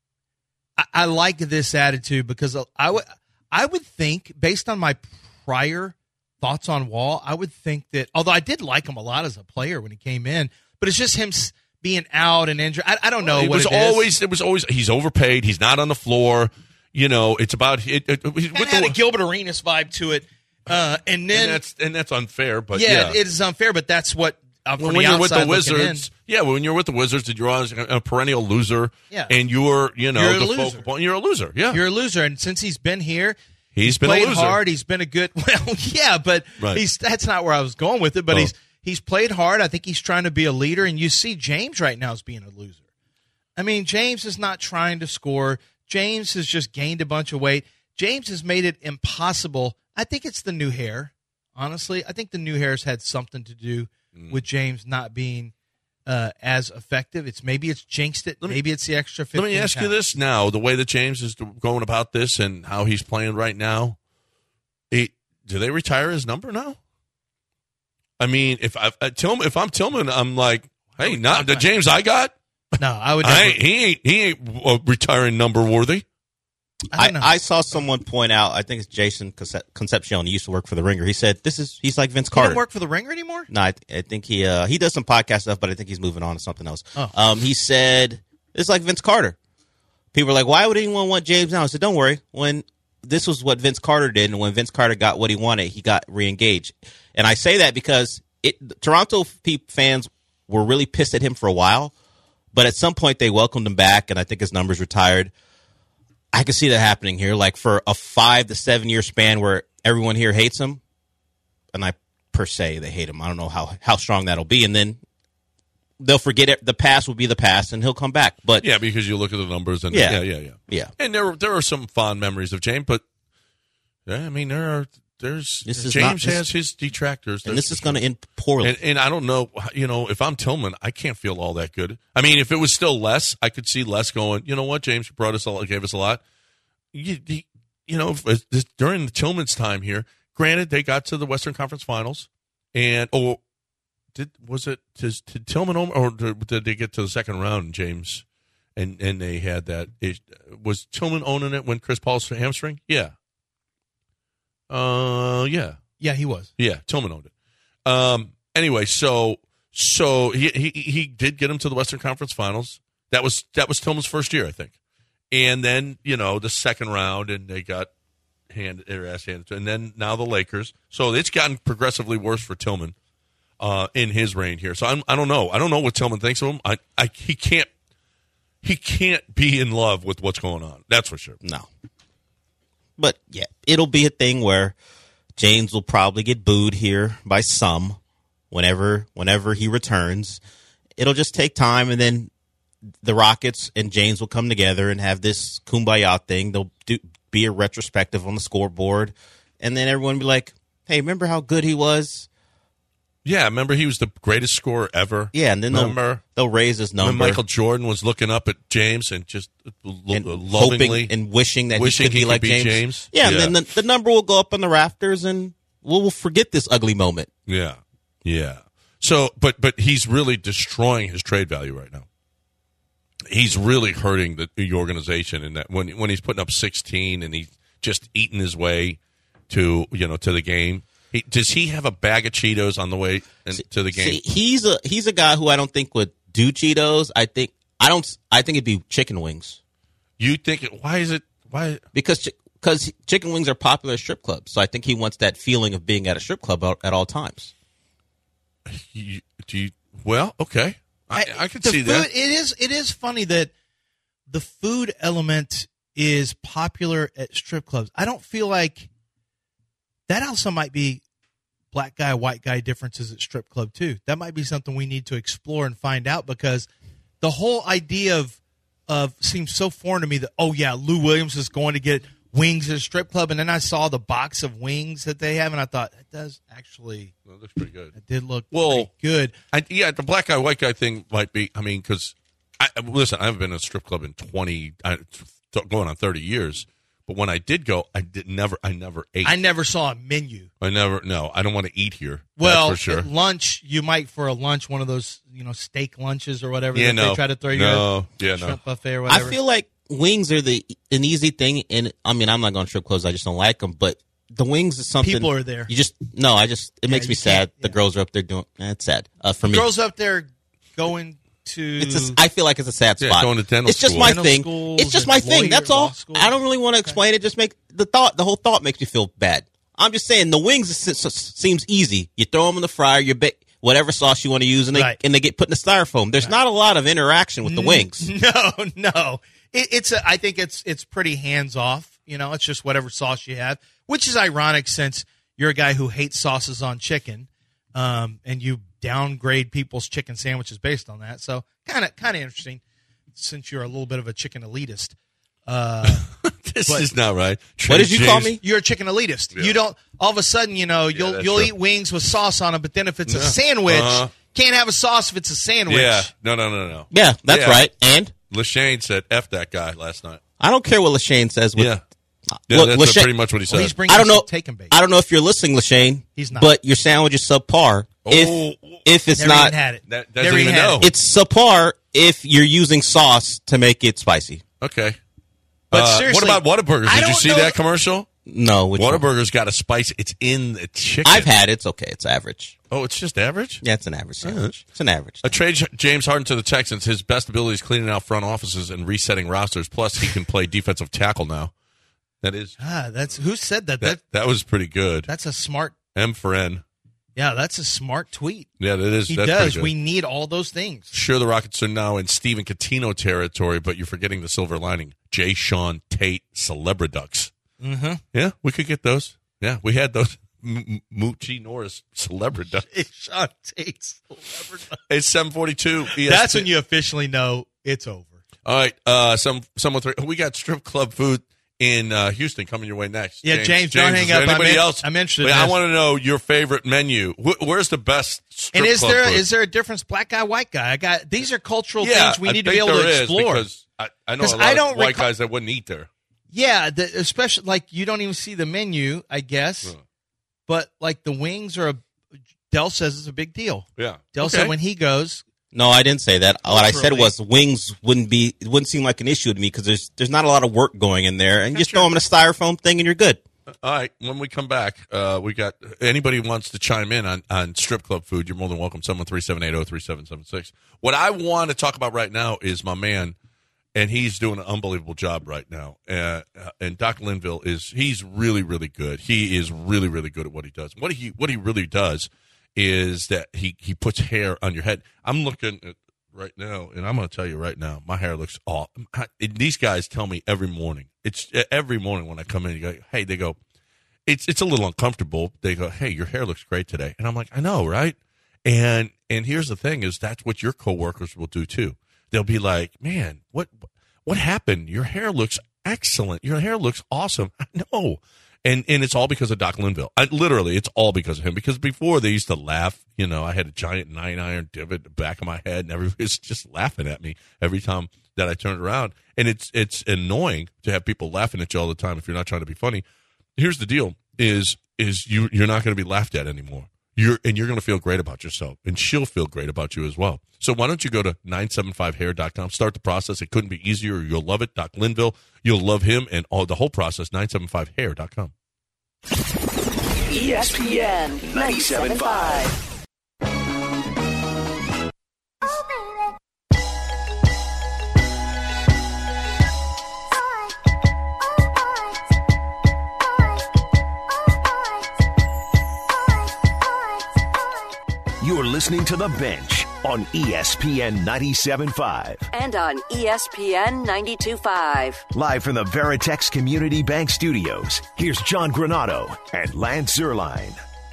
I, I like this attitude because I would I would think, based on my prior thoughts on Wall, I would think that, although I did like him a lot as a player when he came in, but it's just him being out and injured. I, I don't know. It what was it always is. it was always he's overpaid. He's not on the floor. You know, it's about it. it, it with it had the, a Gilbert Arenas vibe to it, uh, and then and that's and that's unfair. But yeah, yeah. it is unfair. But that's what uh, when the you're with the Wizards. In, yeah, when you're with the Wizards, you're always a perennial loser. Yeah, and you're you know you're the loser. focal point. You're a loser. Yeah, you're a loser. And since he's been here, he's, he's been played a loser. hard. He's been a good. Well, yeah, but right. he's that's not where I was going with it. But oh. he's he's played hard. I think he's trying to be a leader. And you see James right now as being a loser. I mean, James is not trying to score. James has just gained a bunch of weight. James has made it impossible. I think it's the new hair, honestly. I think the new hair's had something to do mm. with James not being uh, as effective. It's maybe it's jinxed it. Me, maybe it's the extra fifteen Let me ask pounds. you this now: the way that James is going about this and how he's playing right now, he, do they retire his number now? I mean, if I uh, Tillman, if I'm Tillman, I'm like, hey, not the James I got. No, I would. I Never, ain't, he ain't he ain't uh, retiring number worthy. I, I, I saw someone point out. I think it's Jason Concepcion. He used to work for the Ringer. He said this is he's like Vince Carter. He doesn't work for the Ringer anymore. No, I, I think he uh, he does some podcast stuff, but I think he's moving on to something else. Oh. Um, he said it's like Vince Carter. People are like, why would anyone want James now? I said, don't worry. When this was what Vince Carter did, and when Vince Carter got what he wanted, he got reengaged. And I say that because it Toronto fans were really pissed at him for a while. But at some point, they welcomed him back, and I think his numbers retired. I can see that happening here. Like for a five to seven year span where everyone here hates him, and I per se they hate him. I don't know how, how strong that'll be, and then they'll forget it. The past will be the past, and he'll come back. But yeah, because you look at the numbers, and yeah, yeah, yeah, yeah. yeah. And there there are some fond memories of James, but yeah, I mean there are. There's this is James not, has his detractors, and this is going to end poorly. And, and I don't know, you know, if I'm Tillman, I can't feel all that good. I mean, if it was still Les, I could see Les going, you know what, James brought us a lot, gave us a lot. You, you know, this, during the Tillman's time here, granted they got to the Western Conference Finals, and oh, did was it did, did Tillman or did they get to the second round, James? And and they had that. It, was Tillman owning it when Chris Paul's hamstring? Yeah. Uh, yeah, yeah, he was. Yeah, Tillman owned it. Um, anyway, so so he he he did get him to the Western Conference Finals. That was that was Tillman's first year, I think. And then, you know, the second round, and they got hand, their ass handed to them. And then now the Lakers. So it's gotten progressively worse for Tillman uh, in his reign here. So I'm, I don't know. I don't know what Tillman thinks of him. I, I he can't he can't be in love with what's going on. That's for sure. No. But, yeah, it'll be a thing where James will probably get booed here by some whenever whenever he returns. It'll just take time, and then the Rockets and James will come together and have this kumbaya thing. They'll do, be a retrospective on the scoreboard, and then everyone will be like, hey, remember how good he was? Yeah, remember he was the greatest scorer ever? Yeah, and then remember, they'll, they'll raise his number. When Michael Jordan was looking up at James and just lo- and lovingly. hoping and wishing that wishing he could be he like could be James. James. Yeah, Yeah. and then the, the number will go up on the rafters, and we'll, we'll forget this ugly moment. Yeah, yeah. So, but but he's really destroying his trade value right now. He's really hurting the, the organization, and that when when he's putting up sixteen and he's just eating his way to you know to the game. He, does he have a bag of Cheetos on the way in, See- to the game? See, he's a he's a guy who I don't think would do Cheetos. I think I don't. I think it'd be chicken wings. You think? It, why is it? Why? Because because chicken wings are popular at strip clubs, so I think he wants that feeling of being at a strip club at, at all times. You, do you? Well, okay, I, I, I can the see food, that. It is it is funny that the food element is popular at strip clubs. I don't feel like that also might be black guy, white guy differences at strip club too. That might be something we need to explore and find out, because the whole idea of of seems so foreign to me that, oh yeah, Lou Williams is going to get wings at a strip club, and then I saw the box of wings that they have, and I thought that does actually Well, it looks pretty good. it did look Well, pretty good. I, yeah, the black guy, white guy thing might be. I mean, because I listen, I haven't been to a strip club in twenty, I, going on thirty years. But when I did go, I did never, I never ate. I never saw a menu. I never. No, I don't want to eat here. Well, that's for sure. at lunch, you might for a lunch, one of those, you know, steak lunches or whatever. Yeah, that no. They try to throw you No. a Yeah, no. shrimp buffet or I whatever. feel like wings are the an easy thing, and I mean I'm not going to strip clubs. I just don't like them. But the wings is something. People are there. You just no. I just it Yeah, makes you me sad. can't- The yeah. girls are up there doing. Eh, it's sad uh, for me. girls up there going to. It's a, I feel like it's a sad Yeah, spot. going to dental it's just school. my Dental thing. schools It's just and my thing. lawyer- That's law all. school. I don't really want to explain it. Just make the thought. The whole thought makes me feel bad. I'm just saying the wings is, is, seems easy. You throw them in the fryer. You bake whatever sauce you want to use, and they Right. and they get put in the styrofoam. There's not a lot of interaction with the wings. No, no. It, it's. A, I think it's it's pretty hands off. You know, it's just whatever sauce you have, which is ironic since you're a guy who hates sauces on chicken, um, and you downgrade people's chicken sandwiches based on that. So kind of kind of interesting, since you're a little bit of a chicken elitist. Uh, this but- is not right. What did you call me? You're a chicken elitist. Yeah. You don't. All of a sudden, you know, you'll that's you'll true. eat wings with sauce on them, but then if it's a Yeah. sandwich, Uh-huh. can't have a sauce if it's a sandwich. Yeah. No, no, no, no. Yeah, that's Yeah. right. And Lashane said, F that guy last night. I don't care what Lashane says. With, Yeah. Yeah, Look, that's Lashane- pretty much what he said. Well, he's bringing I don't know. take 'em bait. I don't know if you're listening, Lashane. He's not. But your sandwich is subpar. Oh. If if it's Never not, even had it. That doesn't Never even had know. it. it's subpar if you're using sauce to make it spicy. Okay. But Uh, seriously, what about Whataburgers? I Did you don't see know- that commercial? No, which one? Whataburgers got a spice. It's in the chicken. I've had it. It's okay. It's average. Oh, it's just average? Yeah, it's an average sandwich. It's an average. A trade James Harden to the Texans. His best ability is cleaning out front offices and resetting rosters. Plus, he can play defensive tackle now. That is Ah, that's who said that. that. That That was pretty good. that's a smart. M for N. Yeah, that's a smart tweet. Yeah, that is. He that's does. pretty good. We need all those things. Sure, the Rockets are now in Stephen Catino territory, but you're forgetting the silver lining. Jay Sean Tate Celebriducks. Mm-hmm. Yeah, we could get those. Yeah, we had those. M- Moochie Norris Celebriducks. It's Sean Tate's. It's seven forty-two. That's when you officially know it's over. All right, uh, some someone three. We got strip club food in uh, Houston coming your way next. Yeah, James, don't hang is there up. I'm Anybody in- else? I'm interested Wait, in I this. want to know your favorite menu. Wh- where's the best strip And is club there food? is there a difference, black guy, white guy? I got these are cultural yeah, things we I need to think be able there to is, explore. because I, I know 'Cause a lot I of don't white recall- guys that wouldn't eat there. Yeah, the, especially like you don't even see the menu, I guess. Yeah. But like the wings are a. Dell says it's a big deal. Yeah. Dell Okay. said when he goes, No, I didn't say that. What I said Culturally. was wings wouldn't be it wouldn't seem like an issue to me because there's there's not a lot of work going in there, and you just throw them in a styrofoam thing and you're good. All right. When we come back, uh, we got anybody who wants to chime in on, on strip club food. You're more than welcome. seven one three, seven eight zero, three seven seven six. What I want to talk about right now is my man and he's doing an unbelievable job right now. Uh, and Doc Linville is he's really, really good. He is really, really good at what he does. What he what he really does is that he, he puts hair on your head. I'm looking at right now, and I'm going to tell you right now, my hair looks off. These guys tell me every morning. It's every morning when I come in, you go, hey, they go, it's it's a little uncomfortable. They go, hey, your hair looks great today. And I'm like, I know, right? And and here's the thing is that's what your coworkers will do too. They'll be like, man, what what happened? Your hair looks excellent. Your hair looks awesome. I know. And and it's all because of Doc Linville. I, literally, it's all because of him. Because before they used to laugh. You know, I had a giant nine iron divot in the back of my head, and everybody's just laughing at me every time that I turned around. And it's it's annoying to have people laughing at you all the time if you're not trying to be funny. Here's the deal: is is you you're not going to be laughed at anymore. You're and you're going to feel great about yourself, and she'll feel great about you as well. So why don't you go to nine seven five hair dot com, start the process. It couldn't be easier. You'll love it. Doc Linville, you'll love him, and all the whole process. nine seven five hair dot com. E S P N ninety-seven point five. You're listening to The Bench on E S P N ninety-seven point five. And on E S P N ninety-two point five. Live from the Veritex Community Bank Studios, here's John Granado and Lance Zierlein.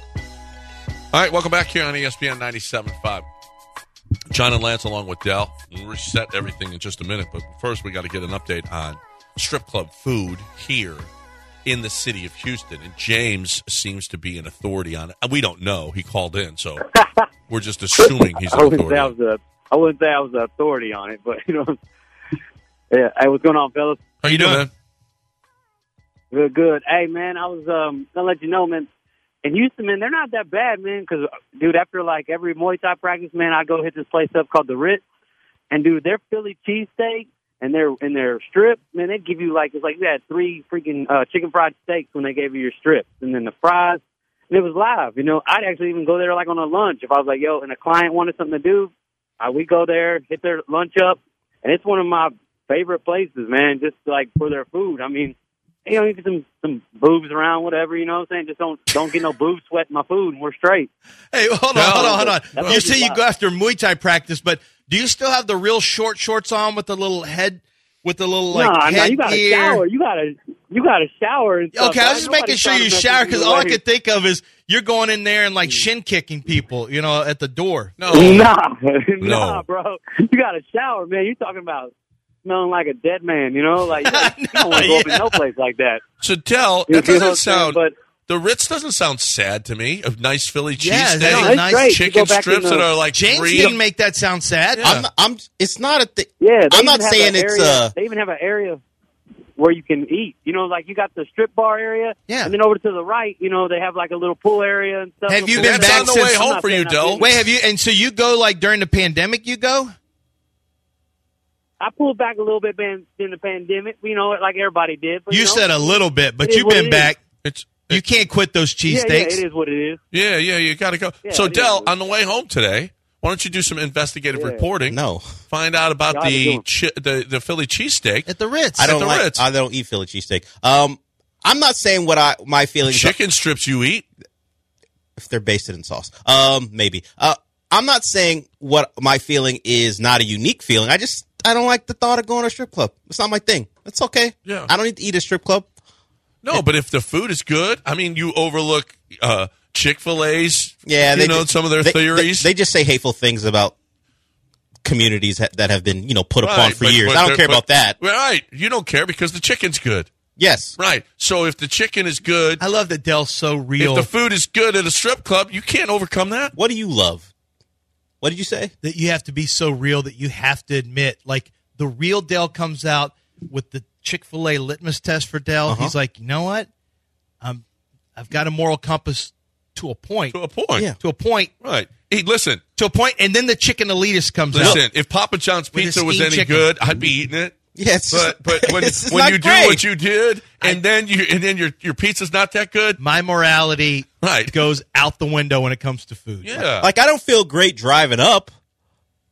All right, welcome back here on E S P N ninety-seven point five. John and Lance along with Dell. We'll reset everything in just a minute, but first we got to get an update on strip club food here in the city of Houston, and James seems to be an authority on it. We don't know. He called in, so we're just assuming he's an I wouldn't authority. Say I, was a, I wouldn't say I was the authority on it, but, you know, yeah. Hey, what's going on, fellas? How you doing, man? Good, good. Hey, man, I was um, going to let you know, man, in Houston, man, they're not that bad, man, because, dude, after, like, every Muay Thai practice, man, I go hit this place up called the Ritz, and, dude, their Philly cheesesteak, and their in their strip, man, they give you like it's like you had three freaking uh, chicken fried steaks when they gave you your strips, and then the fries, and it was live. You know, I'd actually even go there like on a lunch if I was like, yo, and a client wanted something to do, uh, we go there, hit their lunch up, and it's one of my favorite places, man. Just like for their food. I mean, you know, you get some some boobs around, whatever. You know what I'm saying? Just don't don't get no boob sweat in my food, and we're straight. Hey, hold on, No, hold on, hold on. that's You what say you you go after Muay Thai practice, but do you still have the real short shorts on with the little head, with the little like nah, nah, you got to headgear? shower. You got to you got to shower. And stuff, Okay, I was right? just Nobody's making sure trying to you mess shower with because you all I away. could think of is you're going in there and like shin kicking people, you know, at the door. No, Nah, nah, No. bro. You got to shower, man. You're talking about smelling like a dead man, you know? Like, you don't, you don't want to go up in no place like that. So, Dell, You that know what doesn't I'm saying? sound. But The Ritz doesn't sound sad to me. A nice Philly Yeah, cheesesteak, no, it's nice great. You chicken go back strips in the- that are like James three. didn't make that sound sad. Yeah. I'm, not, I'm. It's not a thing. yeah, they I'm even not have saying an it's area, uh. They even have an area where you can eat. You know, like you got the strip bar area, Yeah. and then over to the right, you know, they have like a little pool area and stuff. Have you Before- been That's back on the since- way I'm home not for you, saying I Dell. didn't. Wait, have you? And so you go like during the pandemic? You go? I pulled back a little bit man, in the pandemic, you know, like everybody did. But, You you know, said a little bit, but it is you've what been it back. It's You can't quit those yeah, cheesesteaks. yeah, it is what it is. yeah, yeah. You got to go. Yeah, so, it is. Dell, on the way home today, why don't you do some investigative Yeah. reporting? No, Find out about Yeah, I the do. chi- the the Philly cheesesteak. At the Ritz. I don't the like. Ritz. I don't eat Philly cheesesteak. Um, I'm not saying what I my feelings are, Chicken strips you eat. if they're basted in sauce. Um, maybe. Uh, I'm not saying what my feeling is not a unique feeling. I just I don't like the thought of going to a strip club. It's not my thing. It's okay. Yeah. I don't need to eat at a strip club. No, but if the food is good, I mean, you overlook uh, Chick-fil-A's. Yeah, you they know just- some of their they, theories. They, they just say hateful things about communities ha- that have been, you know, put upon Right, for but- years. but I don't they're- care but- about that. Right, you don't care because the chicken's good. Yes, Right. So if the chicken is good, I love that Dell's so real. if the food is good at a strip club, you can't overcome that. what do you love? What did you say? that you have to be so real that you have to admit, like the real Dell comes out with the Chick-fil-A litmus test for Dell. Uh-huh. He's like, you know what? Um, I've got a moral compass to a point. To a point. Yeah. To a point. Right. Hey, listen, To a point, and then the chicken elitist comes listen. out. If Papa John's With pizza his was steamed any chicken. good, I'd be eating it. Yes, But but when it's when not you great. do what you did, and then you and then your your pizza's not that good, My morality Right. goes out the window when it comes to food. yeah. Like, I don't feel great driving up,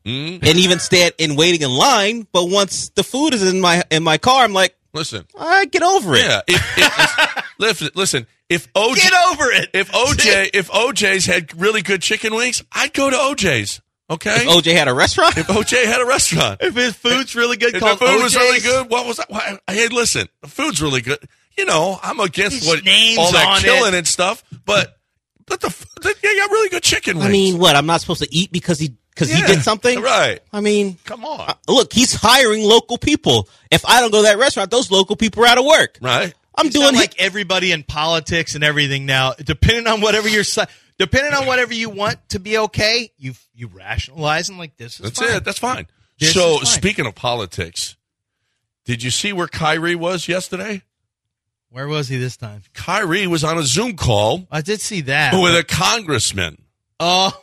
mm. and even stand in waiting in line. But once the food is in my in my car, I'm like, listen, all right, get over it. Yeah, if, if, listen, listen. If O J, get over it. If O J, if O J's had really good chicken wings, I'd go to O J's. Okay. If O J had a restaurant. If O J had a restaurant. If his food's really good, if called the food O J's. was really good, what was that? Why, hey, listen, the food's really good. You know, I'm against These what names all that on killing it. and stuff, but but the, the they got really good chicken wings. I mean, what? I'm not supposed to eat because he because Yeah, he did something, right? I mean, come on. Uh, look, he's hiring local people. If I don't go to that restaurant, those local people are out of work. Right. I'm You doing sound like everybody in politics and everything now. Depending on whatever you're, depending on whatever you want to be okay, you you rationalize and like this is That's fine. it. That's fine. This so is fine. speaking of politics, did you see where Kyrie was yesterday? Where was he this time? Kyrie was on a Zoom call I did see that. with a congressman. Oh,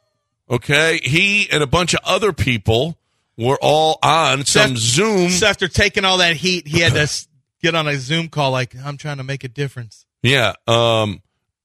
Okay, he and a bunch of other people were all on some after, Zoom. So after taking all that heat, he had to s- get on a Zoom call like, I'm trying to make a difference. Yeah, um,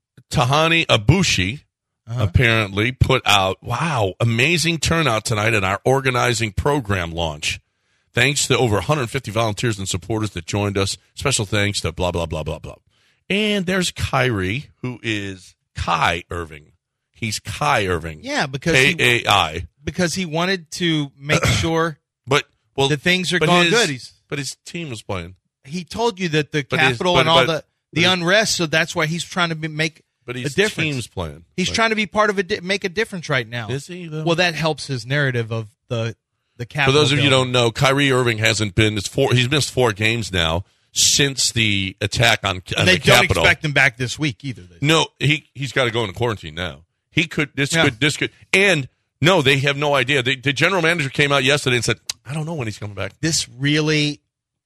Tahani Abushi Uh-huh. apparently put out, wow, amazing turnout tonight at our organizing program launch. Thanks to over one hundred fifty volunteers and supporters that joined us. Special thanks to blah, blah, blah, blah, blah. And there's Kyrie, who is Kai Irving. He's Kai Irving. Yeah, because K he, A I. because he wanted to make sure But, well, that things are but going his, good. He's, But his team was playing. he told you that the But his- Capitol but- and all but- the, the but- unrest, so that's why he's trying to be, make But a his difference. team's playing. He's Like, trying to be part of a di- make a difference right now. Is he, though? Well, that helps his narrative of the the For Capitol. those of you who building. don't know, Kyrie Irving hasn't been. It's four. He's missed four games now since the attack on, on and they the don't Capitol. expect him back this week either. They- No, he he's got to go into quarantine now. He could. This Yeah. could. This could. And no, they have no idea. They, the general manager came out yesterday and said, "I don't know when he's coming back." This really,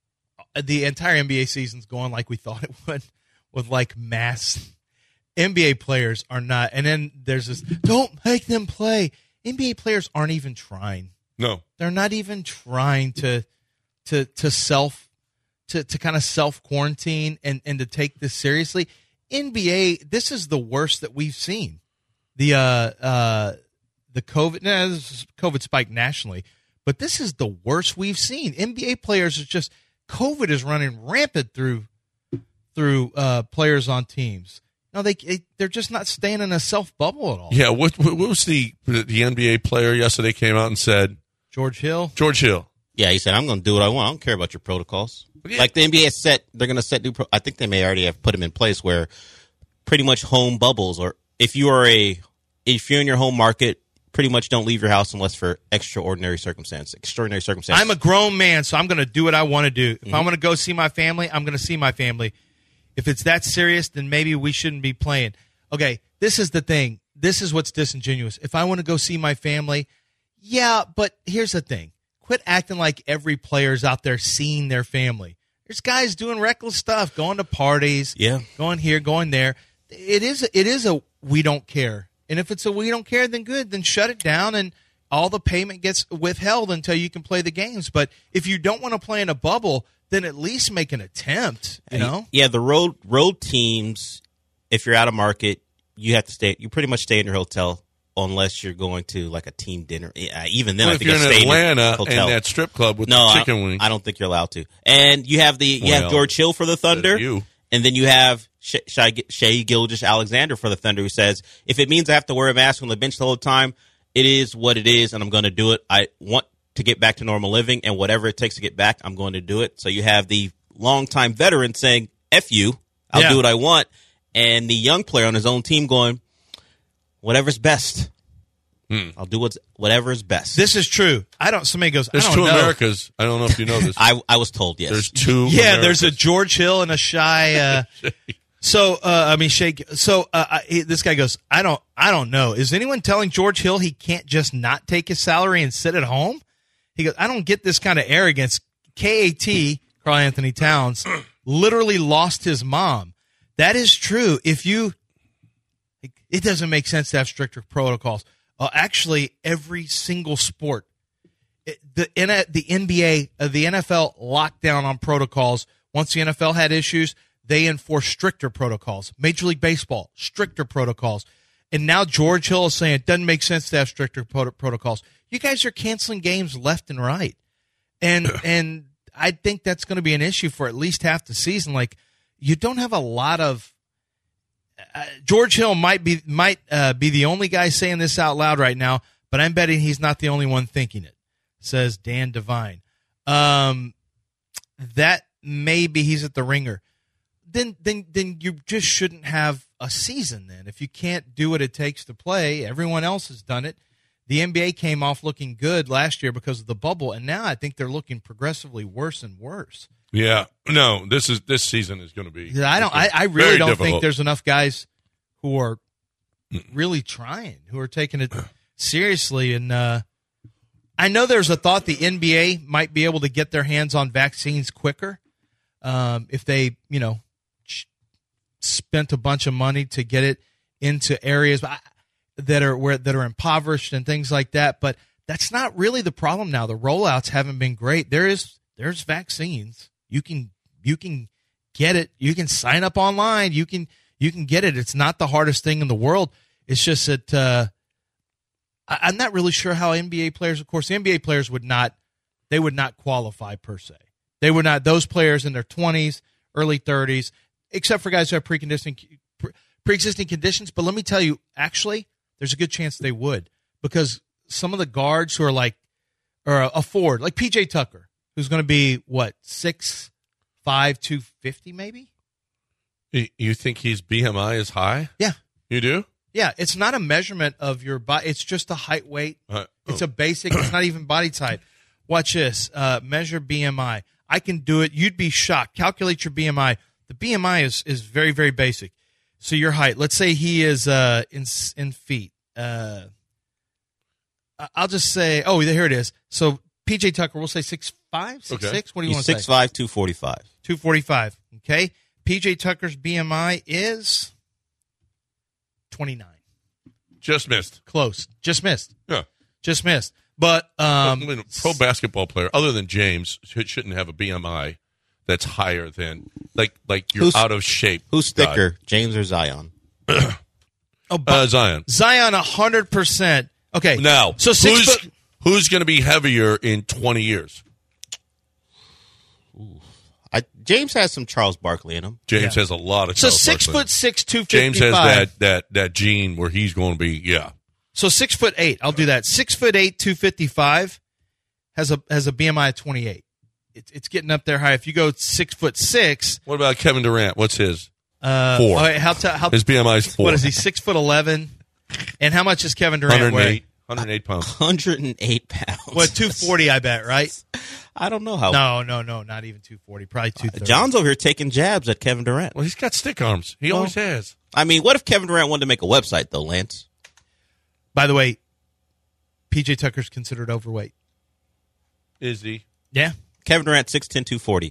the entire N B A season's going like we thought it would, with like mass. N B A players are not, and then there's this. Don't make them play. N B A players aren't even trying. No, They're not even trying to, to to self, to to kind of self quarantine and and to take this seriously. N B A, this is the worst that we've seen. The uh uh the COVID, no, this is COVID spike nationally, but this is the worst we've seen. N B A players are just COVID is running rampant through through uh, players on teams. No, they they're just not staying in a self bubble at all. Yeah. What, what was the the N B A player yesterday came out and said? George Hill. George Hill. Yeah, he said, I'm going to do what I want. I don't care about your protocols. Yeah. Like the N B A has set, they're going to set new, pro- I think they may already have put them in place where pretty much home bubbles, or if you are a, if you're in your home market, pretty much don't leave your house unless for extraordinary circumstances, extraordinary circumstances. I'm a grown man, so I'm going to do what I want to do. If Mm-hmm. I want to go see my family, I'm going to see my family. If it's that serious, then maybe we shouldn't be playing. Okay, this is the thing. This is what's disingenuous. If I want to go see my family, yeah, but here's the thing. Quit acting like every player's out there seeing their family. There's guys doing reckless stuff, going to parties, Yeah. going here, going there. It is it is a we don't care. And if it's a we don't care, then good. Then shut it down and all the payment gets withheld until you can play the games. But if you don't want to play in a bubble, then at least make an attempt, you know? Yeah, the road road teams, if you're out of market, you have to stay, you pretty much stay in your hotel unless you're going to like a team dinner. Yeah, even then, Well, I if think you're you in stay in your Atlanta hotel. and that strip club with no, the I- chicken wings, I don't think you're allowed to. And you have the you Well, have George Hill for the Thunder, you. and then you have Shea, Shea Gilgeous-Alexander for the Thunder, who says, if it means I have to wear a mask on the bench the whole time, it is what it is, and I'm going to do it. I want to get back to normal living, and whatever it takes to get back, I'm going to do it. So you have the longtime veteran saying, F you, I'll Yeah. do what I want, and the young player on his own team going, whatever's best. Hmm. I'll do what's whatever is best. This is true. I don't. Somebody goes. there's I don't two know. Americas. I don't know if you know this. I I was told yes. There's two. Yeah, there's a Americas. George Hill and a Shy. Uh, so uh, I mean, Shake. So uh, I, he- this guy goes. I don't. I don't know. Is anyone telling George Hill he can't just not take his salary and sit at home? He goes. I don't get this kind of arrogance. K A T, Karl Anthony Towns, literally lost his mom. That is true. If you, it doesn't make sense to have stricter protocols. Uh, actually, every single sport, it, the N- the N B A, uh, the N F L locked down on protocols. Once the N F L had issues, they enforced stricter protocols. Major League Baseball, stricter protocols. And now George Hill is saying it doesn't make sense to have stricter pro- protocols. you guys are canceling games left and right. And and I think that's going to be an issue for at least half the season. Like, you don't have a lot of uh, George Hill might be might uh, be the only guy saying this out loud right now, but I'm betting he's not the only one thinking it, says Dan Devine. Um, that maybe he's at the Ringer. Then then then you just shouldn't have a season then. If you can't do what it takes to play, everyone else has done it. The N B A came off looking good last year because of the bubble, and now I think they're looking progressively worse and worse. Yeah, no, this is this season is going to be. I don't. I, I really don't difficult. think there's enough guys who are really trying, who are taking it seriously. And uh, I know there's a thought the N B A might be able to get their hands on vaccines quicker um, if they, you know, spent a bunch of money to get it into areas that are where that are impoverished and things like that. But that's not really the problem now. The rollouts haven't been great. There is there's vaccines. You can you can get it. You can sign up online. You can you can get it. It's not the hardest thing in the world. It's just that uh, I, I'm not really sure how N B A players. Of course, the N B A players would not. They would not qualify per se. They would not. Those players in their twenties, early thirties, except for guys who have pre-conditioning, pre-existing conditions. But let me tell you, actually, there's a good chance they would, because some of the guards who are like, or a Ford, like P J Tucker, who's going to be, what, six five, two fifty maybe? You think his B M I is high? Yeah. You do? Yeah, it's not a measurement of your body. It's just a height, weight. Uh, it's oh. a basic. It's not even body type. Watch this. Uh, measure B M I. I can do it. You'd be shocked. Calculate your B M I. The B M I is, is very, very basic. So your height. Let's say he is uh, in in feet. Uh, I'll just say, oh, here it is. So P J Tucker, we'll say six five, six okay. six. What do you He's want to say? six five, two forty-five. two forty-five. Okay. P J Tucker's B M I is twenty-nine. Just missed. Close. Just missed. Yeah. Just missed. But um, I mean, a pro basketball player, other than James, shouldn't have a B M I that's higher than, like, like you're who's, out of shape. Who's thicker, God. James or Zion? oh, uh, Zion. Zion, one hundred percent. Okay. Now, so six who's, foot- who's going to be heavier in twenty years? Ooh. I, James has some Charles Barkley in him. James yeah. has a lot of So Charles six Barkley. foot six, two fifty-five. James has that, that, that gene where he's going to be, yeah. So six foot eight. I'll do that. Six foot eight, two fifty-five has a has a B M I of twenty-eight. It's it's getting up there high. If you go six foot six. What about Kevin Durant? What's his? Uh, four. Okay, how, t- how, his B M I is four. What is he? Six foot eleven. And how much is Kevin Durant one hundred eight, weigh? one hundred eight pounds. one hundred eight pounds. What, two forty, I bet, right? I don't know how. No, no, no, not even two forty. Probably two thirty. Uh, John's over here taking jabs at Kevin Durant. Well, he's got stick arms. He well, always has. I mean, what if Kevin Durant wanted to make a website, though, Lance? By the way, P J Tucker's considered overweight. Is he? Yeah. Kevin Durant, six ten, two forty.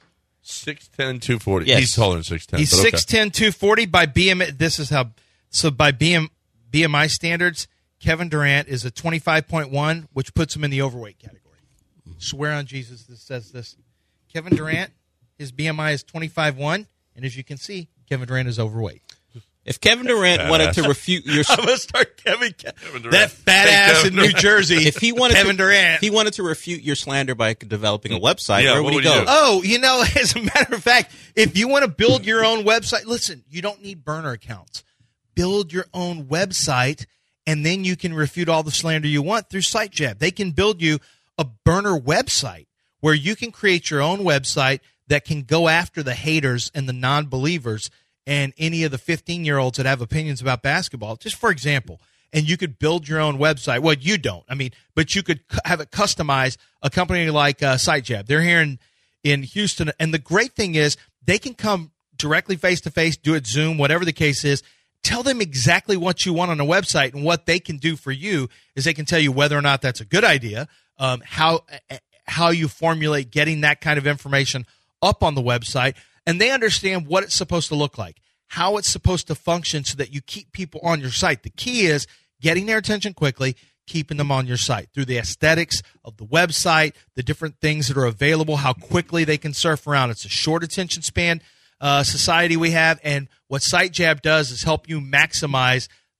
six ten, two forty. Yes. He's taller than six ten. He's okay. six ten, two forty by B M I. This is how. So by B M, B M I standards, Kevin Durant is a twenty-five point one, which puts him in the overweight category. Swear on Jesus, this says this. Kevin Durant, his B M I is twenty-five point one, and as you can see, Kevin Durant is overweight. If Kevin Durant Badass. wanted to refute your, I'm gonna start Kevin, Kevin Durant. That fat ass in New Durant. Jersey. If he wanted Kevin to, Durant, if he wanted to refute your slander by developing a website, Yeah, where what would he would go? you do? Oh, you know, as a matter of fact, if you want to build your own website, listen, you don't need burner accounts. Build your own website, and then you can refute all the slander you want through SiteJab. They can build you a burner website where you can create your own website that can go after the haters and the non-believers and any of the fifteen-year-olds that have opinions about basketball, just for example. And you could build your own website. Well, you don't. I mean, but you could have it customized. A company like uh, SiteJab, they're here in, in Houston. And the great thing is they can come directly face-to-face, do it Zoom, whatever the case is. Tell them exactly what you want on a website, and what they can do for you is they can tell you whether or not that's a good idea, um, how how you formulate getting that kind of information up on the website, and they understand what it's supposed to look like, how it's supposed to function so that you keep people on your site. The key is getting their attention quickly, keeping them on your site through the aesthetics of the website, the different things that are available, how quickly they can surf around. It's a short attention span uh, society we have, and what SiteJab does is help you maximize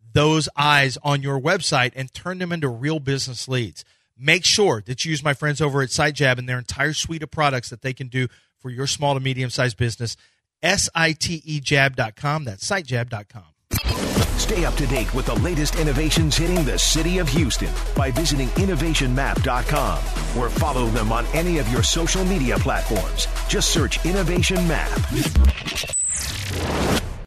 those eyes on your website and turn them into real business leads. Make sure that you use my friends over at SiteJab and their entire suite of products that they can do for your small to medium-sized business. S I T E jab dot com. That's sitejab dot com. Stay up to date with the latest innovations hitting the city of Houston by visiting innovation map dot com or follow them on any of your social media platforms. Just search Innovation Map.